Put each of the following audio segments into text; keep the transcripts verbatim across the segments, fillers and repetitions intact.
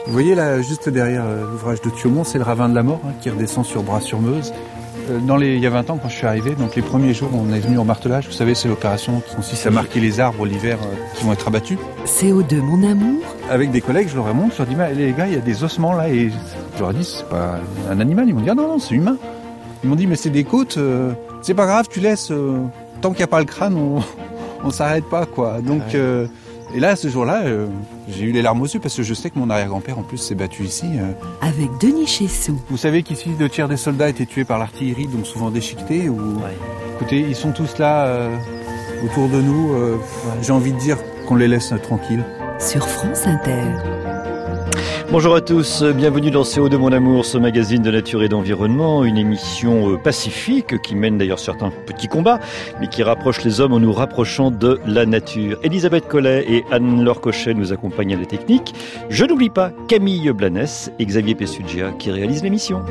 Vous voyez là, juste derrière euh, l'ouvrage de Thiaumont, c'est le ravin de la mort hein, qui redescend sur Bras-sur-Meuse. Euh, dans les, il y a vingt ans, quand je suis arrivé, donc les premiers jours, on est venu en martelage. Vous savez, c'est l'opération qui consiste à marquer les arbres l'hiver euh, qui vont être abattus. C O deux, mon amour. Avec des collègues, je leur ai montré, je leur ai dit, mais les gars, il y a des ossements là. Et je leur ai dit, c'est pas un animal. Ils m'ont dit, ah non, non, c'est humain. Ils m'ont dit, mais c'est des côtes, euh, c'est pas grave, tu laisses. Euh, tant qu'il n'y a pas le crâne, on, on s'arrête pas, quoi. Donc, ouais. euh, et là, ce jour-là, euh, j'ai eu les larmes aux yeux parce que je sais que mon arrière-grand-père, en plus, s'est battu ici. Euh. Avec Denis Chessou. Vous savez qu'ici, deux tiers des soldats étaient tués par l'artillerie, donc souvent déchiquetés. Ou... Ouais. Écoutez, ils sont tous là, euh, autour de nous. Euh, ouais. J'ai envie de dire qu'on les laisse euh, tranquilles. Sur France Inter. Bonjour à tous, bienvenue dans C O deux, mon amour, ce magazine de nature et d'environnement, une émission pacifique qui mène d'ailleurs certains petits combats, mais qui rapproche les hommes en nous rapprochant de la nature. Elisabeth Collet et Anne-Laure Cochet nous accompagnent à la technique. Je n'oublie pas Camille Blanès et Xavier Pessugia qui réalisent l'émission.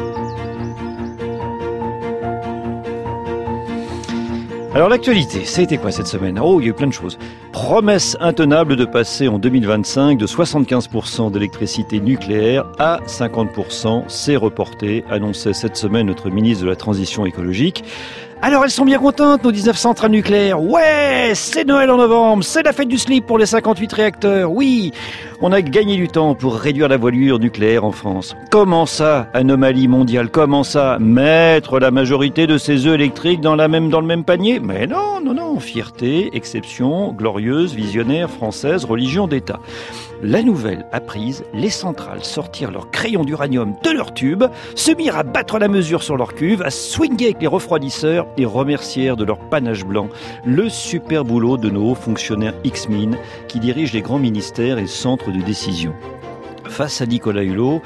Alors l'actualité, ça a été quoi cette semaine ? Oh, il y a eu plein de choses. Promesse intenable de passer en deux mille vingt-cinq de soixante-quinze pour cent d'électricité nucléaire à cinquante pour cent. C'est reporté, annonçait cette semaine notre ministre de la Transition écologique. Alors elles sont bien contentes, nos dix-neuf centrales nucléaires. Ouais, c'est Noël en novembre, c'est la fête du slip pour les cinquante-huit réacteurs. Oui, on a gagné du temps pour réduire la voilure nucléaire en France. Comment ça, anomalie mondiale ? Comment ça, mettre la majorité de ces œufs électriques dans, la même, dans le même panier ? Mais non, non, non, fierté, exception, glorieuse, visionnaire, française, religion d'État. La nouvelle apprise, les centrales sortirent leurs crayons d'uranium de leur tube, se mirent à battre la mesure sur leur cuve, à swinguer avec les refroidisseurs et remercièrent de leur panache blanc le super boulot de nos hauts fonctionnaires X-Mines qui dirigent les grands ministères et centres de décision. Face à Nicolas Hulot,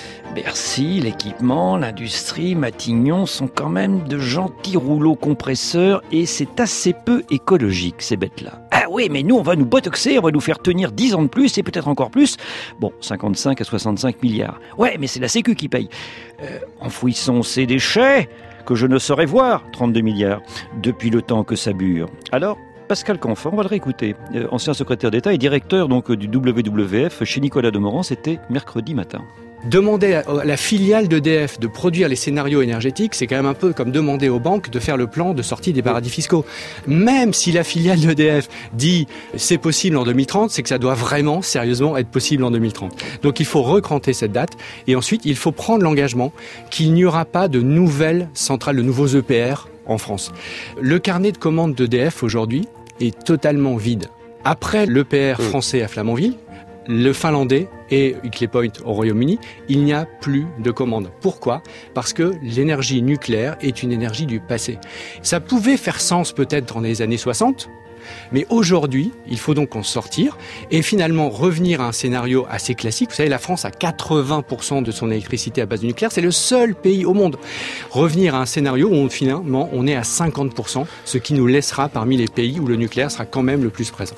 Bercy, l'équipement, l'industrie, Matignon sont quand même de gentils rouleaux compresseurs et c'est assez peu écologique, ces bêtes-là. Ah oui, mais nous, on va nous botoxer, on va nous faire tenir dix ans de plus et peut-être encore plus. Bon, cinquante-cinq à soixante-cinq milliards. Ouais, mais c'est la Sécu qui paye. Euh, enfouissons ces déchets que je ne saurais voir, trente-deux milliards, depuis le temps que ça bure. Alors, Pascal Canfin, on va le réécouter, euh, ancien secrétaire d'État et directeur donc, du W W F chez Nicolas Demorand, c'était mercredi matin. Demander à la filiale d'E D F de produire les scénarios énergétiques, c'est quand même un peu comme demander aux banques de faire le plan de sortie des paradis fiscaux. Même si la filiale d'E D F dit c'est possible en deux mille trente, c'est que ça doit vraiment, sérieusement, être possible en deux mille trente. Donc il faut recranter cette date et ensuite il faut prendre l'engagement qu'il n'y aura pas de nouvelles centrales, de nouveaux E P R en France. Le carnet de commandes d'E D F aujourd'hui est totalement vide. Après l'E P R français à Flamanville, le finlandais et Hinkley Point au Royaume-Uni, il n'y a plus de commandes. Pourquoi ? Parce que l'énergie nucléaire est une énergie du passé. Ça pouvait faire sens peut-être dans les années soixante, mais aujourd'hui, il faut donc en sortir et finalement revenir à un scénario assez classique. Vous savez, la France a quatre-vingts pour cent de son électricité à base de nucléaire. C'est le seul pays au monde. Revenir à un scénario où on, finalement on est à cinquante pour cent, ce qui nous laissera parmi les pays où le nucléaire sera quand même le plus présent.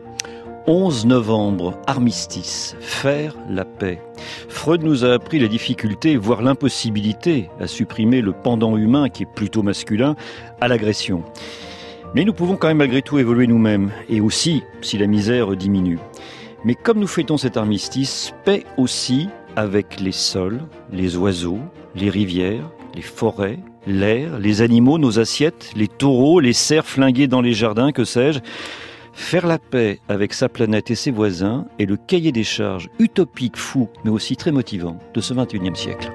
onze novembre, armistice, faire la paix. Freud nous a appris la difficulté, voire l'impossibilité à supprimer le pendant humain qui est plutôt masculin à l'agression. Mais nous pouvons quand même malgré tout évoluer nous-mêmes, et aussi si la misère diminue. Mais comme nous fêtons cet armistice, paix aussi avec les sols, les oiseaux, les rivières, les forêts, l'air, les animaux, nos assiettes, les taureaux, les cerfs flingués dans les jardins, que sais-je. Faire la paix avec sa planète et ses voisins est le cahier des charges utopique, fou, mais aussi très motivant de ce vingt et unième siècle.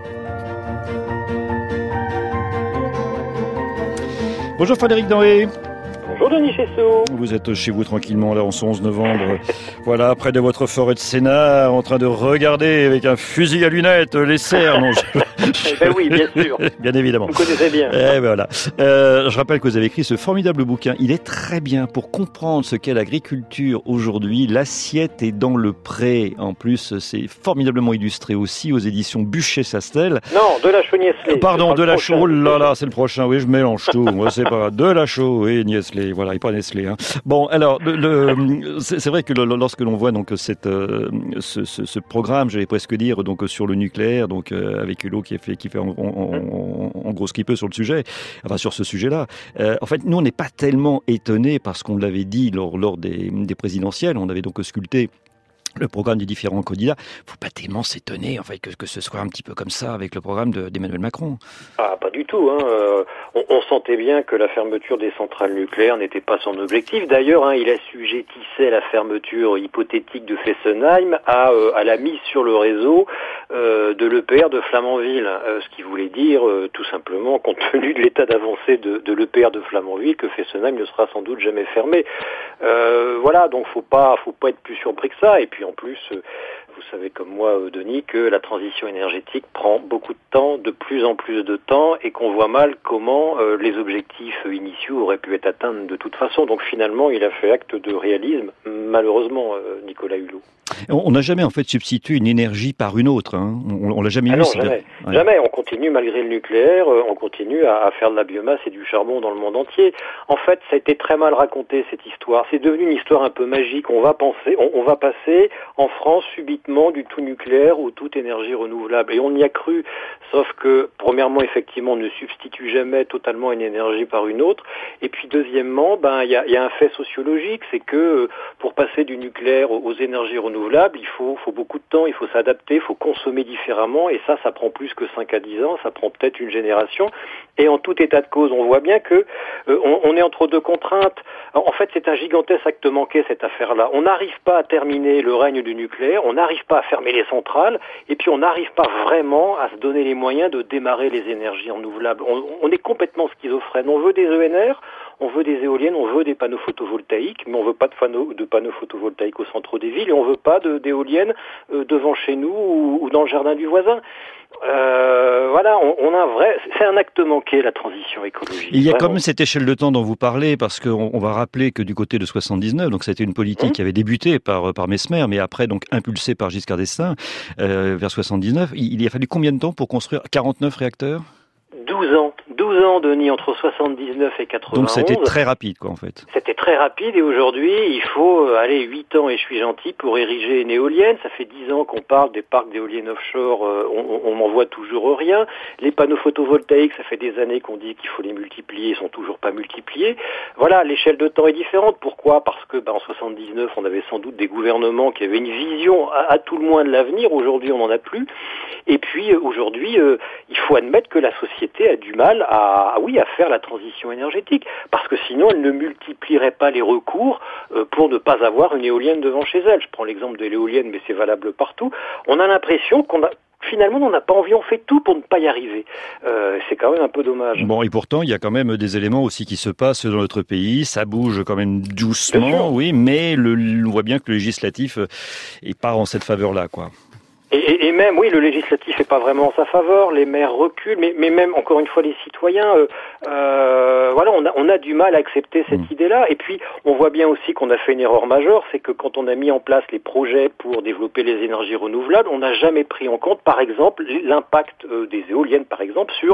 Bonjour Frédéric Denré. Bonjour Denis Chessou. Vous êtes chez vous tranquillement là en ce onze novembre. Voilà, près de votre forêt de Sénat, en train de regarder avec un fusil à lunettes les cerfs. Non, je... eh ben oui, bien sûr. Bien évidemment. Vous connaissez bien. Eh ben voilà. Euh, je rappelle que vous avez écrit ce formidable bouquin. Il est très bien pour comprendre ce qu'est l'agriculture aujourd'hui. L'assiette est dans le pré. En plus, c'est formidablement illustré aussi aux éditions Buchet-Sastel. Non, de la Chaux-Niestlé. Pardon, de la Chaux. Oh là là, c'est le prochain. Oui, je mélange tout. Moi, c'est pas de la Chaux et Niestlé. Voilà, et pas Nestlé. Hein. Bon, alors, le, le, c'est, c'est vrai que le, lorsque l'on voit donc cette, euh, ce, ce, ce programme, j'allais presque dire, donc sur le nucléaire, donc euh, avec Hulot qui fait, qui fait en, en, en, en gros ce qu'il peut sur le sujet, enfin sur ce sujet-là. Euh, en fait, nous, on n'est pas tellement étonnés parce qu'on l'avait dit lors, lors des, des présidentielles. On avait donc sculpté le programme des différents candidats. Faut pas tellement s'étonner en fait que, que ce soit un petit peu comme ça avec le programme de, d'Emmanuel Macron. Ah, pas du tout. Hein. Euh, on, on sentait bien que la fermeture des centrales nucléaires n'était pas son objectif. D'ailleurs, hein, il assujettissait la fermeture hypothétique de Fessenheim à, euh, à la mise sur le réseau euh, de l'E P R de Flamanville. Euh, ce qui voulait dire, euh, tout simplement, compte tenu de l'état d'avancée de, de l'E P R de Flamanville, que Fessenheim ne sera sans doute jamais fermé. Euh, voilà, donc faut pas, faut pas être plus surpris que ça. Et puis en plus, euh, vous savez comme moi, euh, Denis, que la transition énergétique prend beaucoup de temps, de plus en plus de temps, et qu'on voit mal comment euh, les objectifs initiaux auraient pu être atteints de toute façon. Donc finalement, il a fait acte de réalisme, malheureusement, euh, Nicolas Hulot. On n'a jamais en fait substitué une énergie par une autre. Hein. On, on l'a jamais ah vu. Non, c'est jamais. Ouais. Jamais. On continue malgré le nucléaire, euh, on continue à, à faire de la biomasse et du charbon dans le monde entier. En fait, ça a été très mal raconté cette histoire. C'est devenu une histoire un peu magique. On va penser, on, on va passer en France subitement du tout nucléaire ou toute énergie renouvelable. Et on y a cru. Sauf que premièrement, effectivement, on ne substitue jamais totalement une énergie par une autre. Et puis deuxièmement, ben il y a, y a un fait sociologique, c'est que euh, pour passer du nucléaire aux, aux énergies renouvelables, il faut, faut beaucoup de temps, il faut s'adapter, il faut consommer différemment, et ça, ça prend plus que cinq à dix ans, ça prend peut-être une génération. Et en tout état de cause, on voit bien que euh, on, on est entre deux contraintes. En fait, c'est un gigantesque acte manqué, cette affaire-là. On n'arrive pas à terminer le règne du nucléaire, on n'arrive pas à fermer les centrales, et puis on n'arrive pas vraiment à se donner les moyens de démarrer les énergies renouvelables. On, on est complètement schizophrène. On veut des E N R, on veut des éoliennes, on veut des panneaux photovoltaïques, mais on veut pas de panneaux, de panneaux photovoltaïques au centre des villes, et on veut pas de, d'éoliennes euh, devant chez nous ou, ou dans le jardin du voisin. Euh, voilà, on, on a un vrai, c'est un acte manqué, la transition écologique. Il y a vraiment. quand même cette échelle de temps dont vous parlez, parce qu'on on va rappeler que du côté de soixante-dix-neuf, donc ça a été une politique mmh. qui avait débuté par, par Messmer, mais après donc impulsée par Giscard d'Estaing, euh, vers soixante-dix-neuf. Il, il a fallu combien de temps pour construire quarante-neuf réacteurs ? douze ans. douze ans, Denis, entre soixante-dix-neuf et quatre-vingt-onze. Donc c'était très rapide, quoi, en fait. C'était très rapide, et aujourd'hui, il faut aller huit ans, et je suis gentil, pour ériger une éolienne. Ça fait dix ans qu'on parle des parcs d'éoliennes offshore, euh, on, on n'en voit toujours rien. Les panneaux photovoltaïques, ça fait des années qu'on dit qu'il faut les multiplier, ils sont toujours pas multipliés. Voilà, l'échelle de temps est différente. Pourquoi ? Parce que, ben, en soixante-dix-neuf, on avait sans doute des gouvernements qui avaient une vision, à, à tout le moins, de l'avenir. Aujourd'hui, on n'en a plus. Et puis, aujourd'hui, euh, il faut admettre que la société a du mal à, oui, à faire la transition énergétique, parce que sinon elle ne multiplierait pas les recours euh, pour ne pas avoir une éolienne devant chez elle. Je prends l'exemple de l'éolienne, mais c'est valable partout. On a l'impression qu'on a finalement on n'a pas envie, on fait tout pour ne pas y arriver. Euh, c'est quand même un peu dommage. Bon, et pourtant il y a quand même des éléments aussi qui se passent dans notre pays. Ça bouge quand même doucement, oui, mais le, on voit bien que le législatif est pas en cette faveur-là, quoi. Et, et, et même, oui, le législatif n'est pas vraiment en sa faveur, les maires reculent, mais, mais même, encore une fois, les citoyens, euh, euh, voilà, on a, on a du mal à accepter cette mmh. idée-là. Et puis, on voit bien aussi qu'on a fait une erreur majeure, c'est que quand on a mis en place les projets pour développer les énergies renouvelables, on n'a jamais pris en compte, par exemple, l'impact euh, des éoliennes, par exemple, sur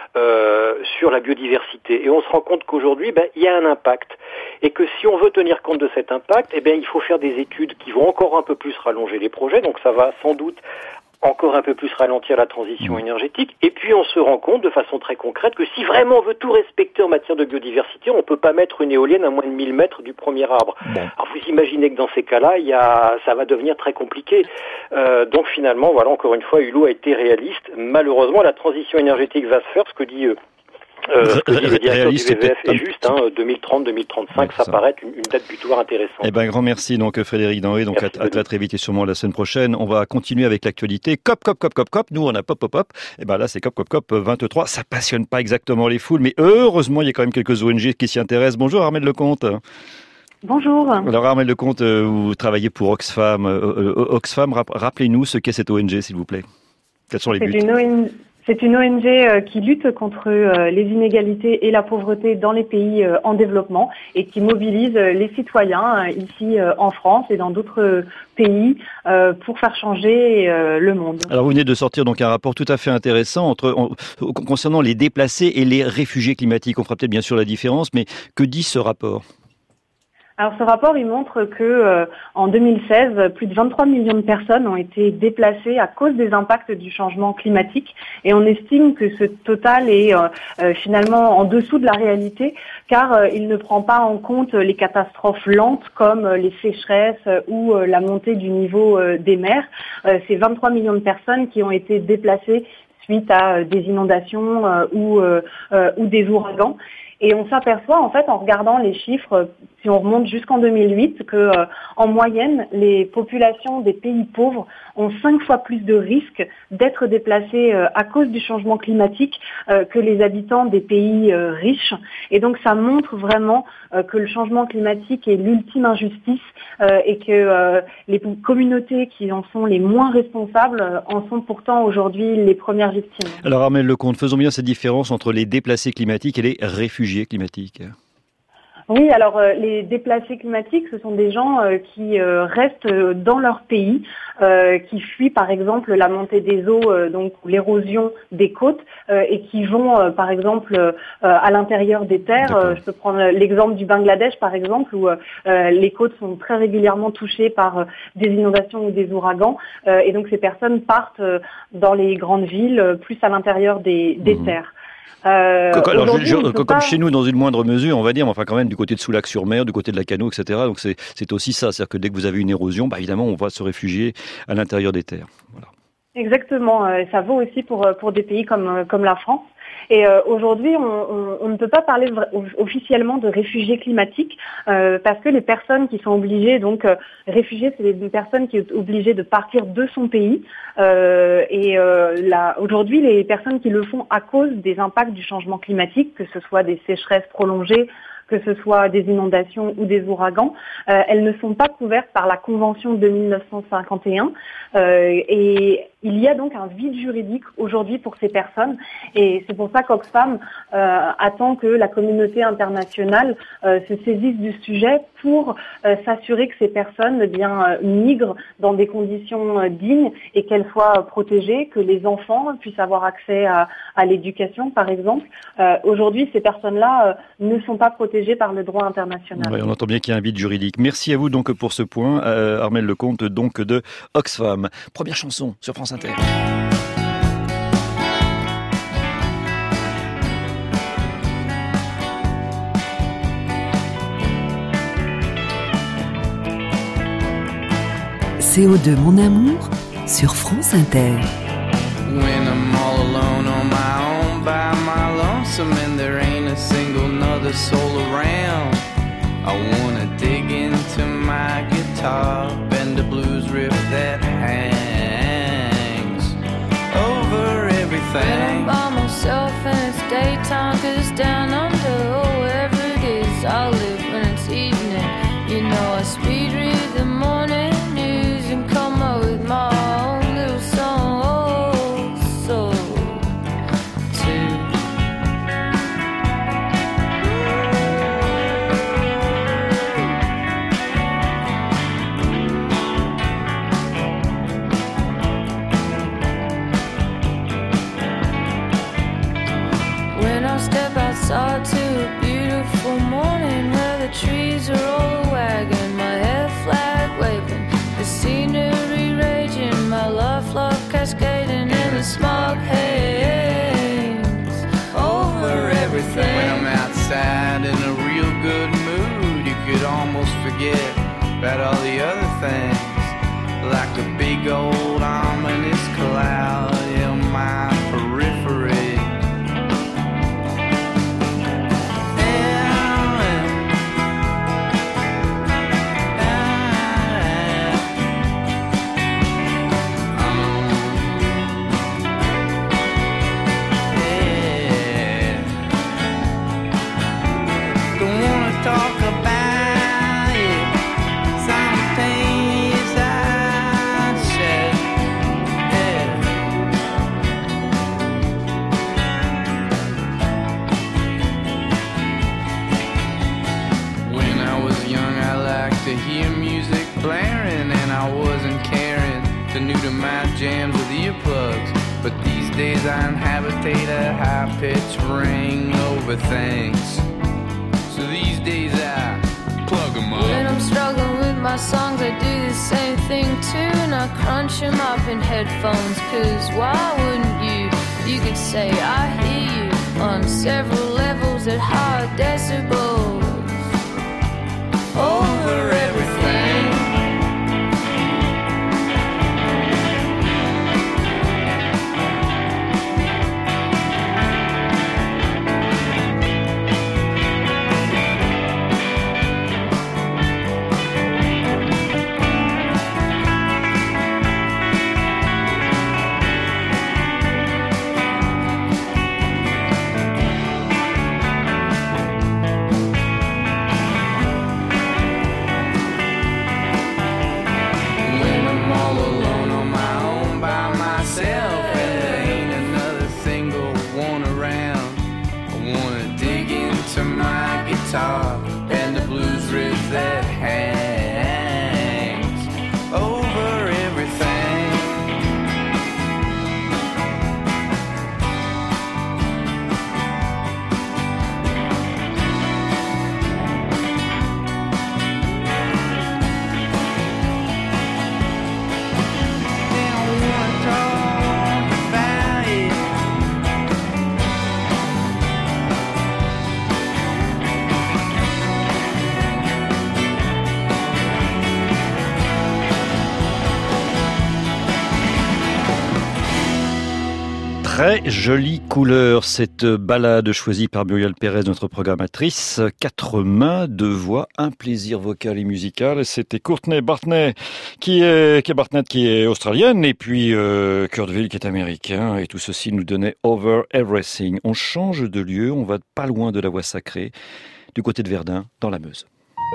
euh, sur la biodiversité. Et on se rend compte qu'aujourd'hui, ben, il y a un impact. Et que si on veut tenir compte de cet impact, eh bien, il faut faire des études qui vont encore un peu plus rallonger les projets. Donc, ça va sans doute encore un peu plus ralentir la transition énergétique. Et puis on se rend compte de façon très concrète que si vraiment on veut tout respecter en matière de biodiversité, on ne peut pas mettre une éolienne à moins de mille mètres du premier arbre. Bon. Alors vous imaginez que dans ces cas-là, il y a, ça va devenir très compliqué. Euh, donc finalement, voilà, encore une fois, Hulot a été réaliste. Malheureusement, la transition énergétique va se faire, ce que dit... Euh, Euh, ce que dit le directeur du V V F est juste, hein, deux mille trente deux mille trente-cinq, ouais, ça, ça paraît être une, une date butoir intéressante. Eh ben, grand merci, donc, Frédéric Denré, donc, merci, à, à très, très vite et sûrement la semaine prochaine. On va continuer avec l'actualité. Cop, cop, cop, cop, cop. Nous, on a pop, pop, pop. Eh ben, là, c'est cop, cop, cop vingt-trois. Ça passionne pas exactement les foules, mais heureusement, il y a quand même quelques O N G qui s'y intéressent. Bonjour, Armelle Lecomte. Bonjour. Alors, Armelle Lecomte, vous travaillez pour Oxfam. Euh, Oxfam, rappelez-nous ce qu'est cette O N G, s'il vous plaît. Quels sont les buts ? C'est une O N G... C'est une O N G qui lutte contre les inégalités et la pauvreté dans les pays en développement et qui mobilise les citoyens ici en France et dans d'autres pays pour faire changer le monde. Alors vous venez de sortir donc un rapport tout à fait intéressant entre en, concernant les déplacés et les réfugiés climatiques. On fera peut-être bien sûr la différence, mais que dit ce rapport ? Alors ce rapport, il montre que euh, en deux mille seize, plus de vingt-trois millions de personnes ont été déplacées à cause des impacts du changement climatique, et on estime que ce total est euh, euh, finalement en dessous de la réalité, car euh, il ne prend pas en compte les catastrophes lentes comme euh, les sécheresses euh, ou euh, la montée du niveau euh, des mers. Euh, c'est vingt-trois millions de personnes qui ont été déplacées suite à euh, des inondations euh, ou, euh, euh, ou des ouragans. Et on s'aperçoit en fait en regardant les chiffres, si on remonte jusqu'en deux mille huit, que euh, en moyenne les populations des pays pauvres ont cinq fois plus de risques d'être déplacées euh, à cause du changement climatique euh, que les habitants des pays euh, riches. Et donc ça montre vraiment euh, que le changement climatique est l'ultime injustice euh, et que euh, les communautés qui en sont les moins responsables euh, en sont pourtant aujourd'hui les premières victimes. Alors Armelle Lecomte, faisons bien cette différence entre les déplacés climatiques et les réfugiés climatiques. Oui, alors euh, les déplacés climatiques, ce sont des gens euh, qui euh, restent euh, dans leur pays, euh, qui fuient par exemple la montée des eaux, euh, donc l'érosion des côtes, euh, et qui vont euh, par exemple euh, à l'intérieur des terres. Euh, je peux prendre l'exemple du Bangladesh par exemple, où euh, les côtes sont très régulièrement touchées par euh, des inondations ou des ouragans, euh, et donc ces personnes partent euh, dans les grandes villes, euh, plus à l'intérieur des, des mmh. terres. Euh, Alors, je, je, comme pas... chez nous, dans une moindre mesure, on va dire, mais enfin quand même du côté de Soulac-sur-Mer, du côté de la Cano, et cetera. Donc c'est, c'est aussi ça, c'est-à-dire que dès que vous avez une érosion, bah, évidemment, on va se réfugier à l'intérieur des terres. Voilà. Exactement, euh, ça vaut aussi pour pour des pays comme comme la France. Et euh, aujourd'hui, on, on, on ne peut pas parler officiellement de réfugiés climatiques euh, parce que les personnes qui sont obligées, donc euh, réfugiés, c'est des personnes qui sont obligées de partir de son pays. Euh, et euh, là, aujourd'hui, les personnes qui le font à cause des impacts du changement climatique, que ce soit des sécheresses prolongées, que ce soit des inondations ou des ouragans, euh, elles ne sont pas couvertes par la Convention de mille neuf cent cinquante et un. Euh, et il y a donc un vide juridique aujourd'hui pour ces personnes. Et c'est pour ça qu'Oxfam euh, attend que la communauté internationale euh, se saisisse du sujet pour euh, s'assurer que ces personnes eh bien, euh, migrent dans des conditions euh, dignes et qu'elles soient euh, protégées, que les enfants puissent avoir accès à, à l'éducation, par exemple. Euh, aujourd'hui, ces personnes-là euh, ne sont pas protégées par le droit international. Ouais, on entend bien qu'il y a un vide juridique. Merci à vous donc pour ce point, euh, Armelle Lecomte donc de Oxfam. Première chanson sur France Inter. C O deux Mon Amour sur France Inter. When I'm all alone on my own by my lonesome and there ain't a single nother soul around, I wanna dig into my guitar, bend the blues riff that hangs over everything. When I'm by myself and it's daytime, 'cause down under, oh, wherever it is, I'll live when it's evening. You know I speed read the morning news and come up with my own little song. Oh, so too. When I step outside to a beautiful morning where the trees are all wagging, my head flag waving, the scenery raging, my love love cascading in the smog haze over everything. When I'm outside in a real good mood, you could almost forget about all the other things, like a big old ominous cloud in my periphery. Jams with earplugs, but these days I inhabitate a high-pitched ring over things. So these days I plug 'em up. When I'm struggling with my songs, I do the same thing too. And I crunch them up in headphones, cause why wouldn't you? You could say I hear you on several levels at high decibels. Over everything. And the blues riff that hangs over everything. They don't wanna talk about it. Très jolie couleur, cette ballade choisie par Muriel Pérez, notre programmatrice. Quatre mains, deux voix, un plaisir vocal et musical. C'était Courtney Barnett qui est, qui est Barnett qui est australienne, et puis euh, Kurt Weill qui est américain. Et tout ceci nous donnait Over Everything. On change de lieu, on va pas loin de la voie sacrée, du côté de Verdun, dans la Meuse.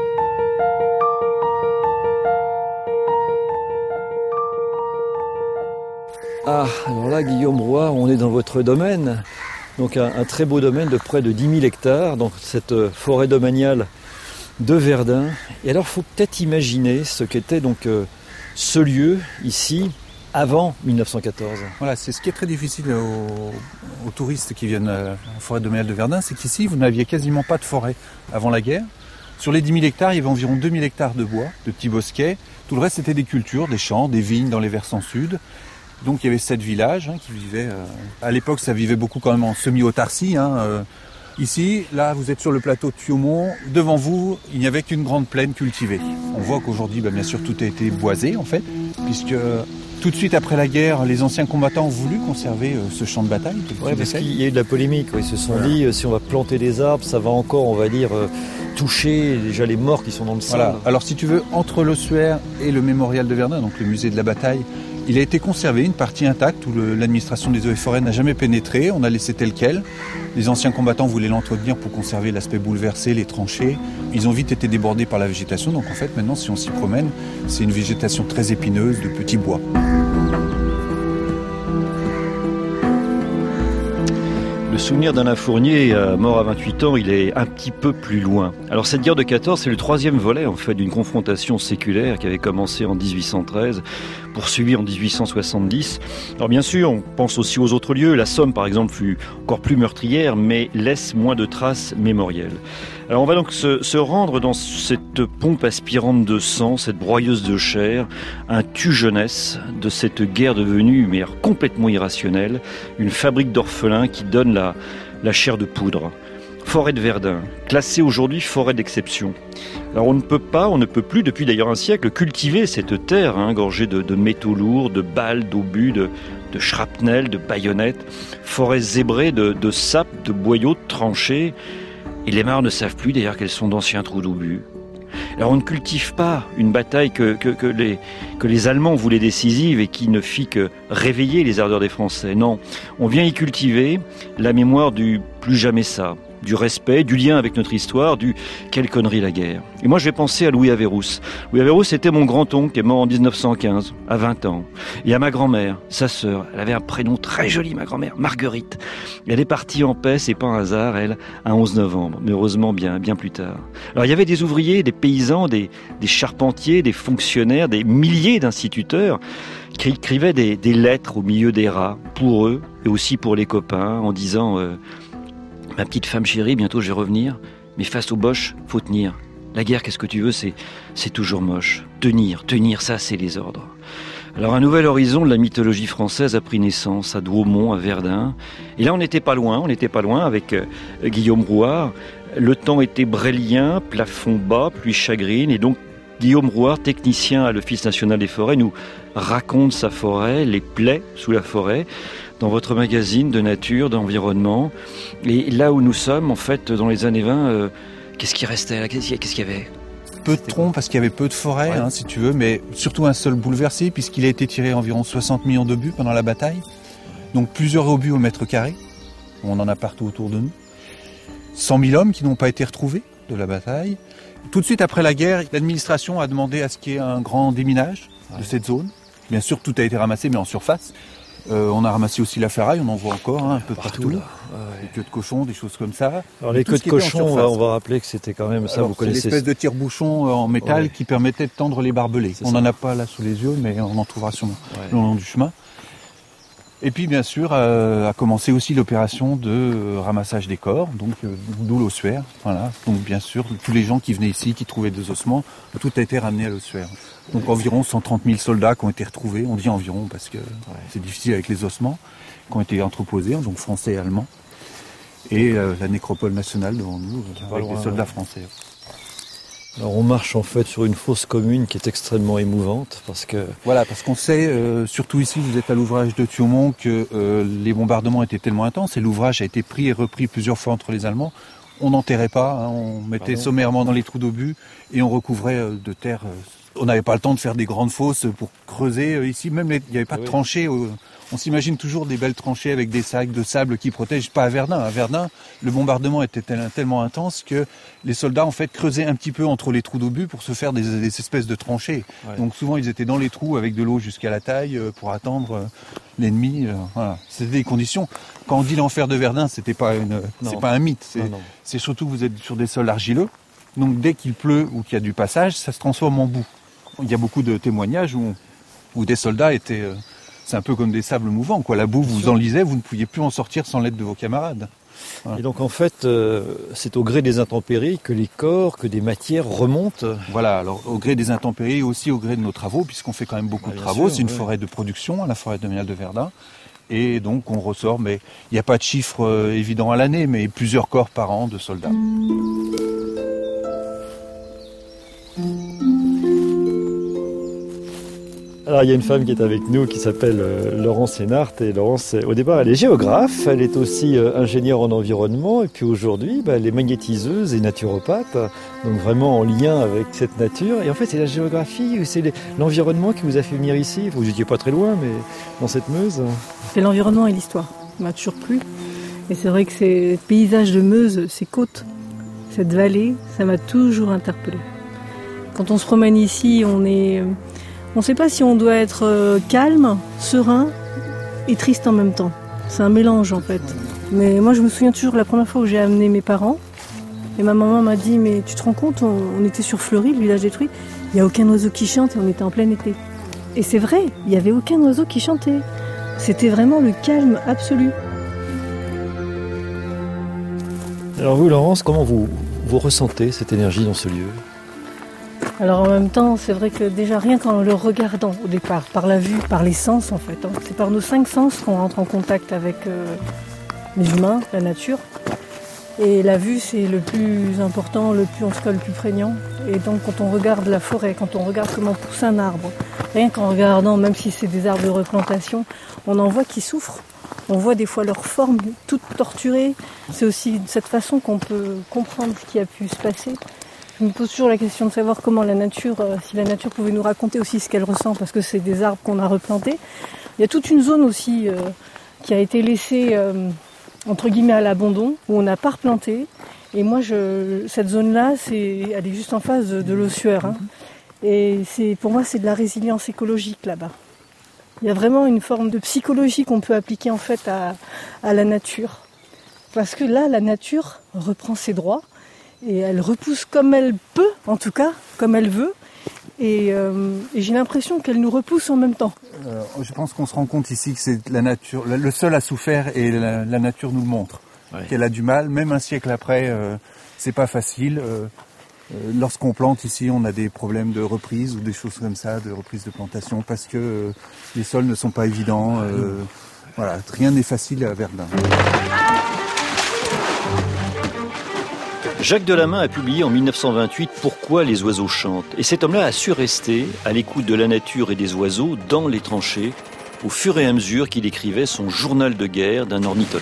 Ah, alors là, Guillaume Roy, on est dans votre domaine. Donc un, un très beau domaine de près de dix mille hectares, donc cette forêt domaniale de Verdun. Et alors, il faut peut-être imaginer ce qu'était donc euh, ce lieu ici avant dix-neuf cent quatorze. Voilà, c'est ce qui est très difficile aux, aux touristes qui viennent à la forêt domaniale de Verdun, c'est qu'ici, vous n'aviez quasiment pas de forêt avant la guerre. Sur les dix mille hectares, il y avait environ deux mille hectares de bois, de petits bosquets. Tout le reste, c'était des cultures, des champs, des vignes dans les versants sud. Donc il y avait sept villages hein, qui vivaient... Euh, à l'époque, ça vivait beaucoup quand même en semi-autarcie. Hein, euh. Ici, là, vous êtes sur le plateau de Thiaumont. Devant vous, il n'y avait qu'une grande plaine cultivée. On voit qu'aujourd'hui, bah, bien sûr, tout a été boisé, en fait, puisque euh, tout de suite après la guerre, les anciens combattants ont voulu conserver euh, ce champ de bataille. Oui, parce qu'il y a eu de la polémique. Ils se sont voilà. dit, euh, si on va planter des arbres, ça va encore, on va dire... Euh, toucher déjà les morts qui sont dans le sol. Voilà. Alors si tu veux, entre l'ossuaire et le mémorial de Verdun, donc le musée de la bataille, il a été conservé, une partie intacte où le, l'administration des eaux et forêts n'a jamais pénétré, on a laissé tel quel. Les anciens combattants voulaient l'entretenir pour conserver l'aspect bouleversé, les tranchées. Ils ont vite été débordés par la végétation, donc en fait maintenant si on s'y promène, c'est une végétation très épineuse de petits bois. Le souvenir d'Alain Fournier, mort à vingt-huit ans, il est un petit peu plus loin. Alors cette guerre de quatorze, c'est le troisième volet en fait d'une confrontation séculaire qui avait commencé en dix-huit cent treize, poursuivie en dix-huit cent soixante-dix. Alors bien sûr, on pense aussi aux autres lieux. La Somme, par exemple, fut encore plus meurtrière, mais laisse moins de traces mémorielles. Alors on va donc se, se rendre dans cette pompe aspirante de sang, cette broyeuse de chair, un tue-jeunesse de cette guerre devenue mais complètement irrationnelle, une fabrique d'orphelins qui donne la, la chair de poudre. Forêt de Verdun, classée aujourd'hui forêt d'exception. Alors on ne peut pas, on ne peut plus depuis d'ailleurs un siècle cultiver cette terre hein, gorgée de, de métaux lourds, de balles, d'obus, de, de shrapnel, de baïonnettes, forêt zébrée de, de sapes, de boyaux, de tranchées. Et les mares ne savent plus d'ailleurs qu'elles sont d'anciens trous d'obus. Alors on ne cultive pas une bataille que, que, que, les, que les Allemands voulaient décisive et qui ne fit que réveiller les ardeurs des Français. Non, on vient y cultiver la mémoire du plus jamais ça, du respect, du lien avec notre histoire, du « quelle connerie la guerre ». Et moi je vais penser à Louis Averrousse. Louis Averrousse était mon grand-oncle qui est mort en dix-neuf cent quinze, à vingt ans. Et à ma grand-mère, sa sœur, elle avait un prénom très joli, ma grand-mère, Marguerite. Elle est partie en paix, c'est pas un hasard, elle, un onze novembre, mais heureusement bien, bien plus tard. Alors il y avait des ouvriers, des paysans, des, des charpentiers, des fonctionnaires, des milliers d'instituteurs qui écrivaient des, des lettres au milieu des rats, pour eux et aussi pour les copains, en disant euh, « Ma petite femme chérie, bientôt je vais revenir, mais face aux Boches, faut tenir. La guerre, qu'est-ce que tu veux, c'est, c'est toujours moche. Tenir, tenir, ça, c'est les ordres. Alors un nouvel horizon de la mythologie française a pris naissance à Douaumont, à Verdun. Et là, on n'était pas loin, on n'était pas loin avec euh, Guillaume Rouart. Le temps était brélien, plafond bas, pluie chagrine. Et donc, Guillaume Rouart, technicien à l'Office national des forêts, nous raconte sa forêt, les plaies sous la forêt, dans votre magazine de nature, d'environnement. Et là où nous sommes, en fait, dans les années vingt, euh, qu'est-ce qui restait là ? Qu'est-ce qu'il y avait ? Peu de troncs parce qu'il y avait peu de forêt, ouais. hein, si tu veux, mais surtout un sol bouleversé puisqu'il a été tiré environ soixante millions d'obus pendant la bataille. Donc plusieurs obus au mètre carré. On en a partout autour de nous. cent mille hommes qui n'ont pas été retrouvés de la bataille. Tout de suite après la guerre, l'administration a demandé à ce qu'il y ait un grand déminage ouais. de cette zone. Bien sûr, tout a été ramassé, mais en surface. Euh, on a ramassé aussi la ferraille, on en voit encore hein, un peu partout. partout. Ouais. Des queues de cochon, des choses comme ça. Alors les queues de cochon, on va, on va rappeler que c'était quand même ça, Alors, vous connaissez. C'est l'espèce de tire-bouchon en métal ouais. qui permettait de tendre les barbelés. C'est on n'en a pas là sous les yeux, mais on en trouvera sûrement ouais. le long du chemin. Et puis bien sûr euh, a commencé aussi l'opération de euh, ramassage des corps, donc euh, d'où l'ossuaire. Voilà. Donc bien sûr tous les gens qui venaient ici, qui trouvaient des ossements, tout a été ramené à l'ossuaire. Donc environ cent trente mille soldats qui ont été retrouvés. On dit environ parce que ouais. c'est difficile avec les ossements qui ont été entreposés, donc français et allemands. Et euh, la nécropole nationale devant nous euh, avec des soldats français. Alors on marche en fait sur une fosse commune qui est extrêmement émouvante parce que... Voilà, parce qu'on sait, euh, surtout ici, vous êtes à l'ouvrage de Thiaumont, que euh, les bombardements étaient tellement intenses et l'ouvrage a été pris et repris plusieurs fois entre les Allemands. On n'enterrait pas, hein, on mettait Pardon. sommairement dans les trous d'obus et on recouvrait euh, de terre. Euh, on n'avait pas le temps de faire des grandes fosses pour creuser euh, ici, même les, il n'y avait pas oui. de tranchées. Euh, on s'imagine toujours des belles tranchées avec des sacs de sable qui protègent, pas à Verdun. À Verdun, le bombardement était tellement intense que les soldats en fait creusaient un petit peu entre les trous d'obus pour se faire des, des espèces de tranchées. Ouais. Donc souvent ils étaient dans les trous avec de l'eau jusqu'à la taille euh, pour attendre euh, l'ennemi. Euh, voilà. C'était des conditions. Quand on dit l'enfer de Verdun, c'était pas une, c'est pas un mythe. C'est, non, non. c'est surtout que vous êtes sur des sols argileux. Donc dès qu'il pleut ou qu'il y a du passage, ça se transforme en boue. Il y a beaucoup de témoignages où, où des soldats étaient... Euh, c'est un peu comme des sables mouvants, quoi. La boue vous enlisait, vous ne pouviez plus en sortir sans l'aide de vos camarades. Voilà. Et donc en fait, euh, c'est au gré des intempéries que les corps, que des matières remontent. Voilà, alors au gré des intempéries et aussi au gré de nos travaux, puisqu'on fait quand même beaucoup ah, de travaux. Sûr, c'est une ouais. forêt de production, la forêt domaniale de Verdun. Et donc on ressort, mais il n'y a pas de chiffre euh, évident à l'année, mais plusieurs corps par an de soldats. Alors il y a une femme qui est avec nous qui s'appelle euh, Laurence Sénart et Laurence, au départ elle est géographe, elle est aussi euh, ingénieure en environnement et puis aujourd'hui bah, elle est magnétiseuse et naturopathe, donc vraiment en lien avec cette nature. Et en fait c'est la géographie, c'est les, l'environnement qui vous a fait venir ici, vous n'étiez pas très loin mais dans cette Meuse. C'est l'environnement et l'histoire, ça m'a toujours plu. Et c'est vrai que ces paysages de Meuse, ces côtes, cette vallée, ça m'a toujours interpellée. Quand on se promène ici, on est... On ne sait pas si on doit être calme, serein et triste en même temps. C'est un mélange en fait. Mais moi je me souviens toujours la première fois où j'ai amené mes parents et ma maman m'a dit mais tu te rends compte, on, on était sur Fleury, le village détruit, il n'y a aucun oiseau qui chante et on était en plein été. Et c'est vrai, il n'y avait aucun oiseau qui chantait. C'était vraiment le calme absolu. Alors vous Laurence, comment vous, vous ressentez cette énergie dans ce lieu ? Alors en même temps, c'est vrai que déjà rien qu'en le regardant au départ, par la vue, par les sens en fait, hein, c'est par nos cinq sens qu'on rentre en contact avec euh, les humains, la nature. Et la vue, c'est le plus important, le plus, en tout cas le plus prégnant. Et donc quand on regarde la forêt, quand on regarde comment pousse un arbre, rien qu'en regardant, même si c'est des arbres de replantation, on en voit qui souffrent. On voit des fois leur forme toute torturée. C'est aussi de cette façon qu'on peut comprendre ce qui a pu se passer. Je me pose toujours la question de savoir comment la nature, euh, si la nature pouvait nous raconter aussi ce qu'elle ressent, parce que c'est des arbres qu'on a replantés. Il y a toute une zone aussi euh, qui a été laissée, euh, entre guillemets, à l'abandon, où on n'a pas replanté. Et moi, je, cette zone-là, c'est, elle est juste en face de, de l'ossuaire. Hein. Et c'est, pour moi, c'est de la résilience écologique là-bas. Il y a vraiment une forme de psychologie qu'on peut appliquer en fait à, à la nature. Parce que là, la nature reprend ses droits. Et elle repousse comme elle peut, en tout cas, comme elle veut. Et, euh, et j'ai l'impression qu'elle nous repousse en même temps. Euh, je pense qu'on se rend compte ici que c'est la nature. Le sol a souffert et la, la nature nous le montre. Ouais. Qu'elle a du mal, même un siècle après, euh, c'est pas facile. Euh, Euh, lorsqu'on plante ici, on a des problèmes de reprise ou des choses comme ça, de reprise de plantation, parce que euh, les sols ne sont pas évidents. Euh, voilà, rien n'est facile à Verdun. Jacques Delamain a publié en mille neuf cent vingt-huit « Pourquoi les oiseaux chantent ?» Et cet homme-là a su rester à l'écoute de la nature et des oiseaux dans les tranchées, au fur et à mesure qu'il écrivait son journal de guerre d'un ornithologue.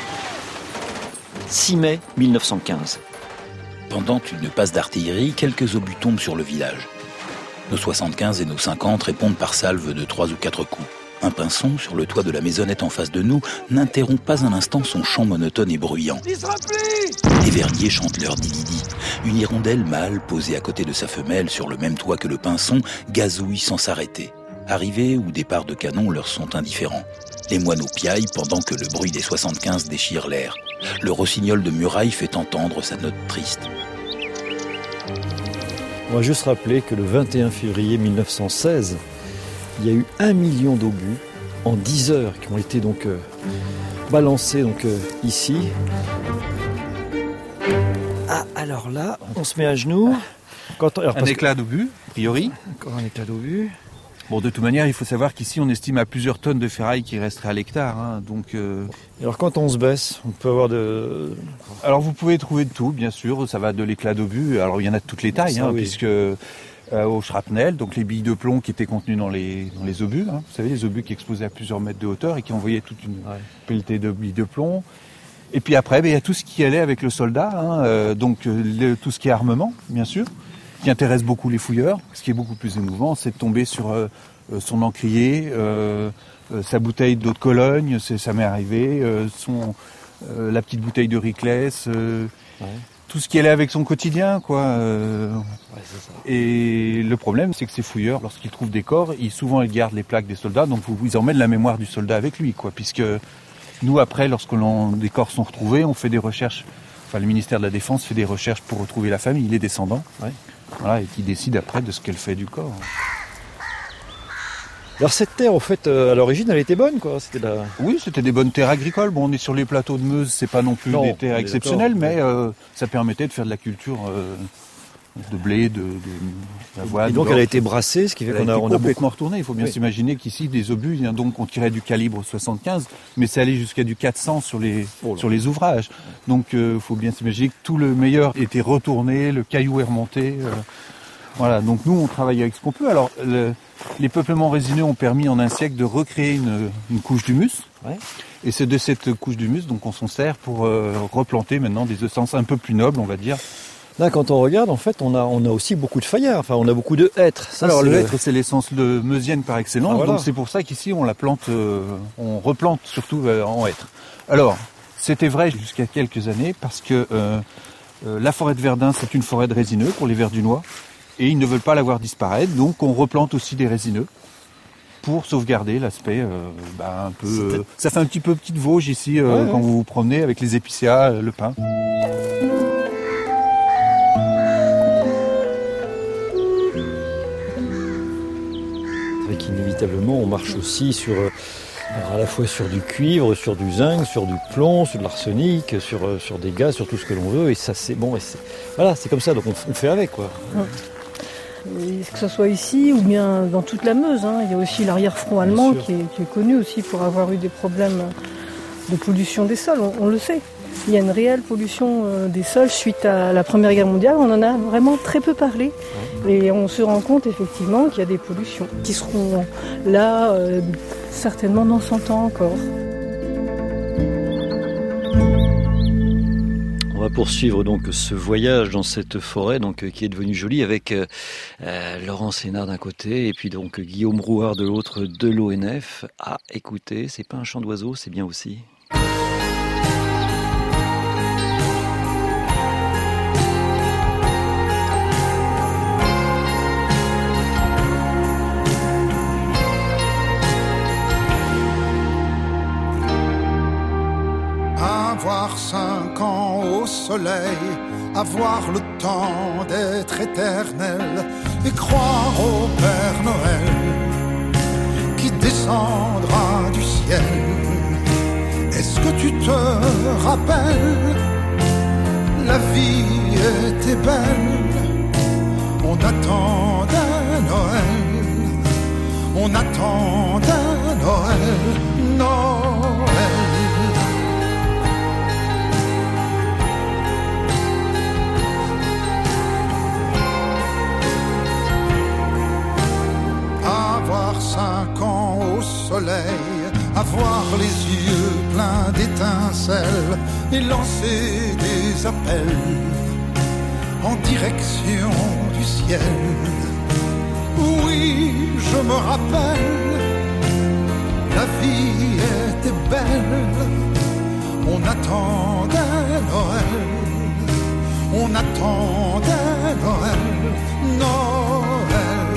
six mai mille neuf cent quinze. Pendant une passe d'artillerie, quelques obus tombent sur le village. Nos soixante-quinze et nos cinquante répondent par salve de trois ou quatre coups. Un pinson, sur le toit de la maisonnette en face de nous, n'interrompt pas un instant son chant monotone et bruyant. Les verdiers chantent leur dididi. Une hirondelle mâle, posée à côté de sa femelle sur le même toit que le pinson, gazouille sans s'arrêter. Arrivée ou départ de canon leur sont indifférents. Les moineaux piaillent pendant que le bruit des soixante-quinze déchire l'air. Le rossignol de muraille fait entendre sa note triste. On va juste rappeler que le vingt et un février mille neuf cent seize, il y a eu un million d'obus en dix heures qui ont été donc euh, balancés donc, euh, ici. Ah, alors là, on se met à genoux. Quand on, alors, un éclat d'obus, a priori. Encore un éclat d'obus. Bon, de toute manière, il faut savoir qu'ici, on estime à plusieurs tonnes de ferraille qui resteraient à l'hectare. Hein, donc, euh... alors, quand on se baisse, on peut avoir de... Alors, vous pouvez trouver de tout, bien sûr. Ça va de l'éclat d'obus. Alors, il y en a de toutes les tailles, ça, hein, oui. puisque... Euh, au shrapnel, donc les billes de plomb qui étaient contenues dans les, dans les obus. Hein. Vous savez, les obus qui explosaient à plusieurs mètres de hauteur et qui envoyaient toute une ouais. pelletée de billes de plomb. Et puis après, ben, il y a tout ce qui allait avec le soldat, hein, euh, donc le, tout ce qui est armement, bien sûr, qui intéresse beaucoup les fouilleurs. Ce qui est beaucoup plus émouvant, c'est de tomber sur euh, son encrier, euh, euh, sa bouteille d'eau de Cologne, c'est, ça m'est arrivé, euh, son, euh, la petite bouteille de Riclès, euh, ouais. tout ce qui allait avec son quotidien, quoi. Euh, ouais, c'est ça. Et le problème, c'est que ces fouilleurs, lorsqu'ils trouvent des corps, ils, souvent ils gardent les plaques des soldats, donc ils emmènent la mémoire du soldat avec lui, quoi, puisque nous, après, lorsque l'on, des corps sont retrouvés, on fait des recherches, enfin le ministère de la Défense fait des recherches pour retrouver la famille, les descendants, ouais. voilà, et qui décide après de ce qu'elle fait du corps. Alors cette terre, au fait, euh, à l'origine, elle était bonne, quoi. C'était la... Oui, c'était des bonnes terres agricoles. Bon, on est sur les plateaux de Meuse, c'est pas non plus non, des terres exceptionnelles, mais euh, ça permettait de faire de la culture euh, de blé, de, de d'avoine. Et donc elle a été brassée, ce qui fait elle qu'on a, a on complètement a beaucoup... retourné. Il faut bien oui. s'imaginer qu'ici, des obus, donc on tirait du calibre soixante-quinze, mais c'est allé jusqu'à du quatre cents sur les oh sur les ouvrages. Donc il euh, faut bien s'imaginer que tout le meilleur était retourné, le caillou est remonté. Euh, Voilà, donc nous on travaille avec ce qu'on peut. Alors le, les peuplements résineux ont permis en un siècle de recréer une, une couche d'humus. Ouais. Et c'est de cette couche d'humus donc on s'en sert pour euh, replanter maintenant des essences un peu plus nobles, on va dire. Là, quand on regarde, en fait, on a, on a aussi beaucoup de fayards. Enfin, on a beaucoup de hêtres. Ça, Alors c'est... le hêtre, c'est l'essence de meusienne par excellence. Ah, voilà. Donc c'est pour ça qu'ici on la plante, euh, on replante surtout euh, en hêtre. Alors c'était vrai jusqu'à quelques années parce que euh, euh, la forêt de Verdun c'est une forêt de résineux pour les verdunois. Et ils ne veulent pas la voir disparaître, donc on replante aussi des résineux pour sauvegarder l'aspect euh, bah, un peu... Euh, ça fait un petit peu petite Vosges ici, euh, ouais, quand ouais. vous vous promenez avec les épicéas, euh, le pin. C'est vrai qu'inévitablement, on marche aussi sur... Euh, alors à la fois sur du cuivre, sur du zinc, sur du plomb, sur de l'arsenic, sur, euh, sur des gaz, sur tout ce que l'on veut, et ça c'est bon, et c'est... voilà, c'est comme ça, donc on, on fait avec, quoi. Ouais. Et que ce soit ici ou bien dans toute la Meuse, hein. Il y a aussi l'arrière-front allemand qui est, qui est connu aussi pour avoir eu des problèmes de pollution des sols, on, on le sait. Il y a une réelle pollution euh, des sols suite à la Première Guerre mondiale, on en a vraiment très peu parlé. Et on se rend compte effectivement qu'il y a des pollutions qui seront là euh, certainement dans cent ans encore. On va poursuivre donc ce voyage dans cette forêt donc euh, qui est devenue jolie avec euh, euh, Laurent Sénard d'un côté et puis donc Guillaume Rouard de l'autre de l'O N F. Ah, écoutez, c'est pas un chant d'oiseau, c'est bien aussi. Avoir cinq ans au soleil, avoir le temps d'être éternel et croire au Père Noël qui descendra du ciel. Est-ce que tu te rappelles, la vie était belle On attendait Noël, on attendait Noël, Noël. Avoir cinq ans au soleil, avoir les yeux pleins d'étincelles et lancer des appels en direction du ciel. Oui, je me rappelle, la vie était belle. On attendait Noël, on attendait Noël, Noël.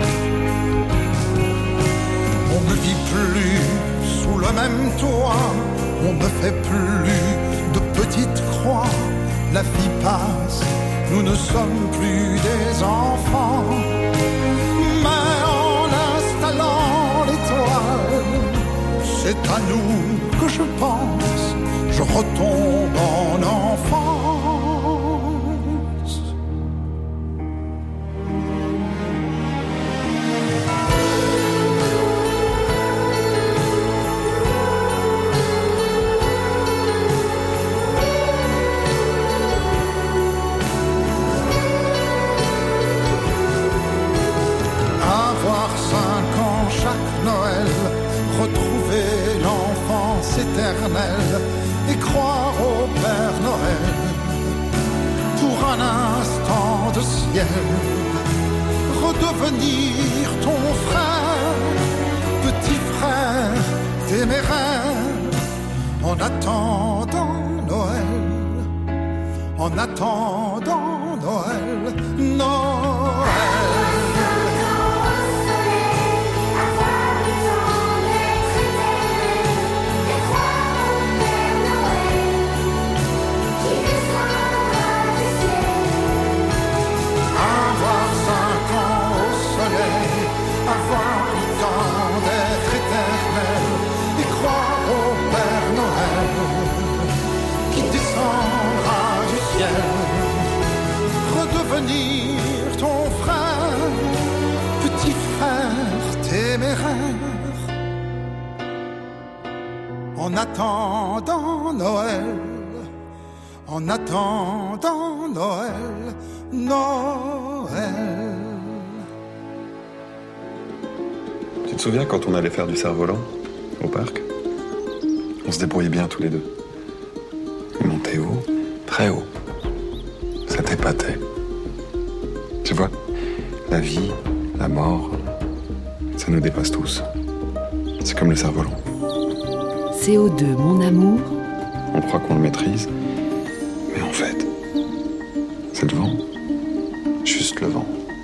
On ne vit plus sous le même toit, on ne fait plus de petites croix. La vie passe, nous ne sommes plus des enfants. Mais en installant l'étoile, c'est à nous que je pense, je retombe en enfance. Et croire au Père Noël pour un instant de ciel, redevenir ton frère, petit frère téméraire, en attendant Noël, en attendant Noël, Noël. Redevenir ton frère, petit frère téméraire, en attendant Noël, en attendant Noël, Noël. Tu te souviens quand on allait faire du cerf-volant au parc? On se débrouillait bien tous les deux. Il montait haut, très haut. Ça t'épatait. Tu vois, la vie, la mort, ça nous dépasse tous. C'est comme le cerf-volant. C O deux, mon amour. On croit qu'on le maîtrise, mais en fait, c'est le vent. Juste le vent.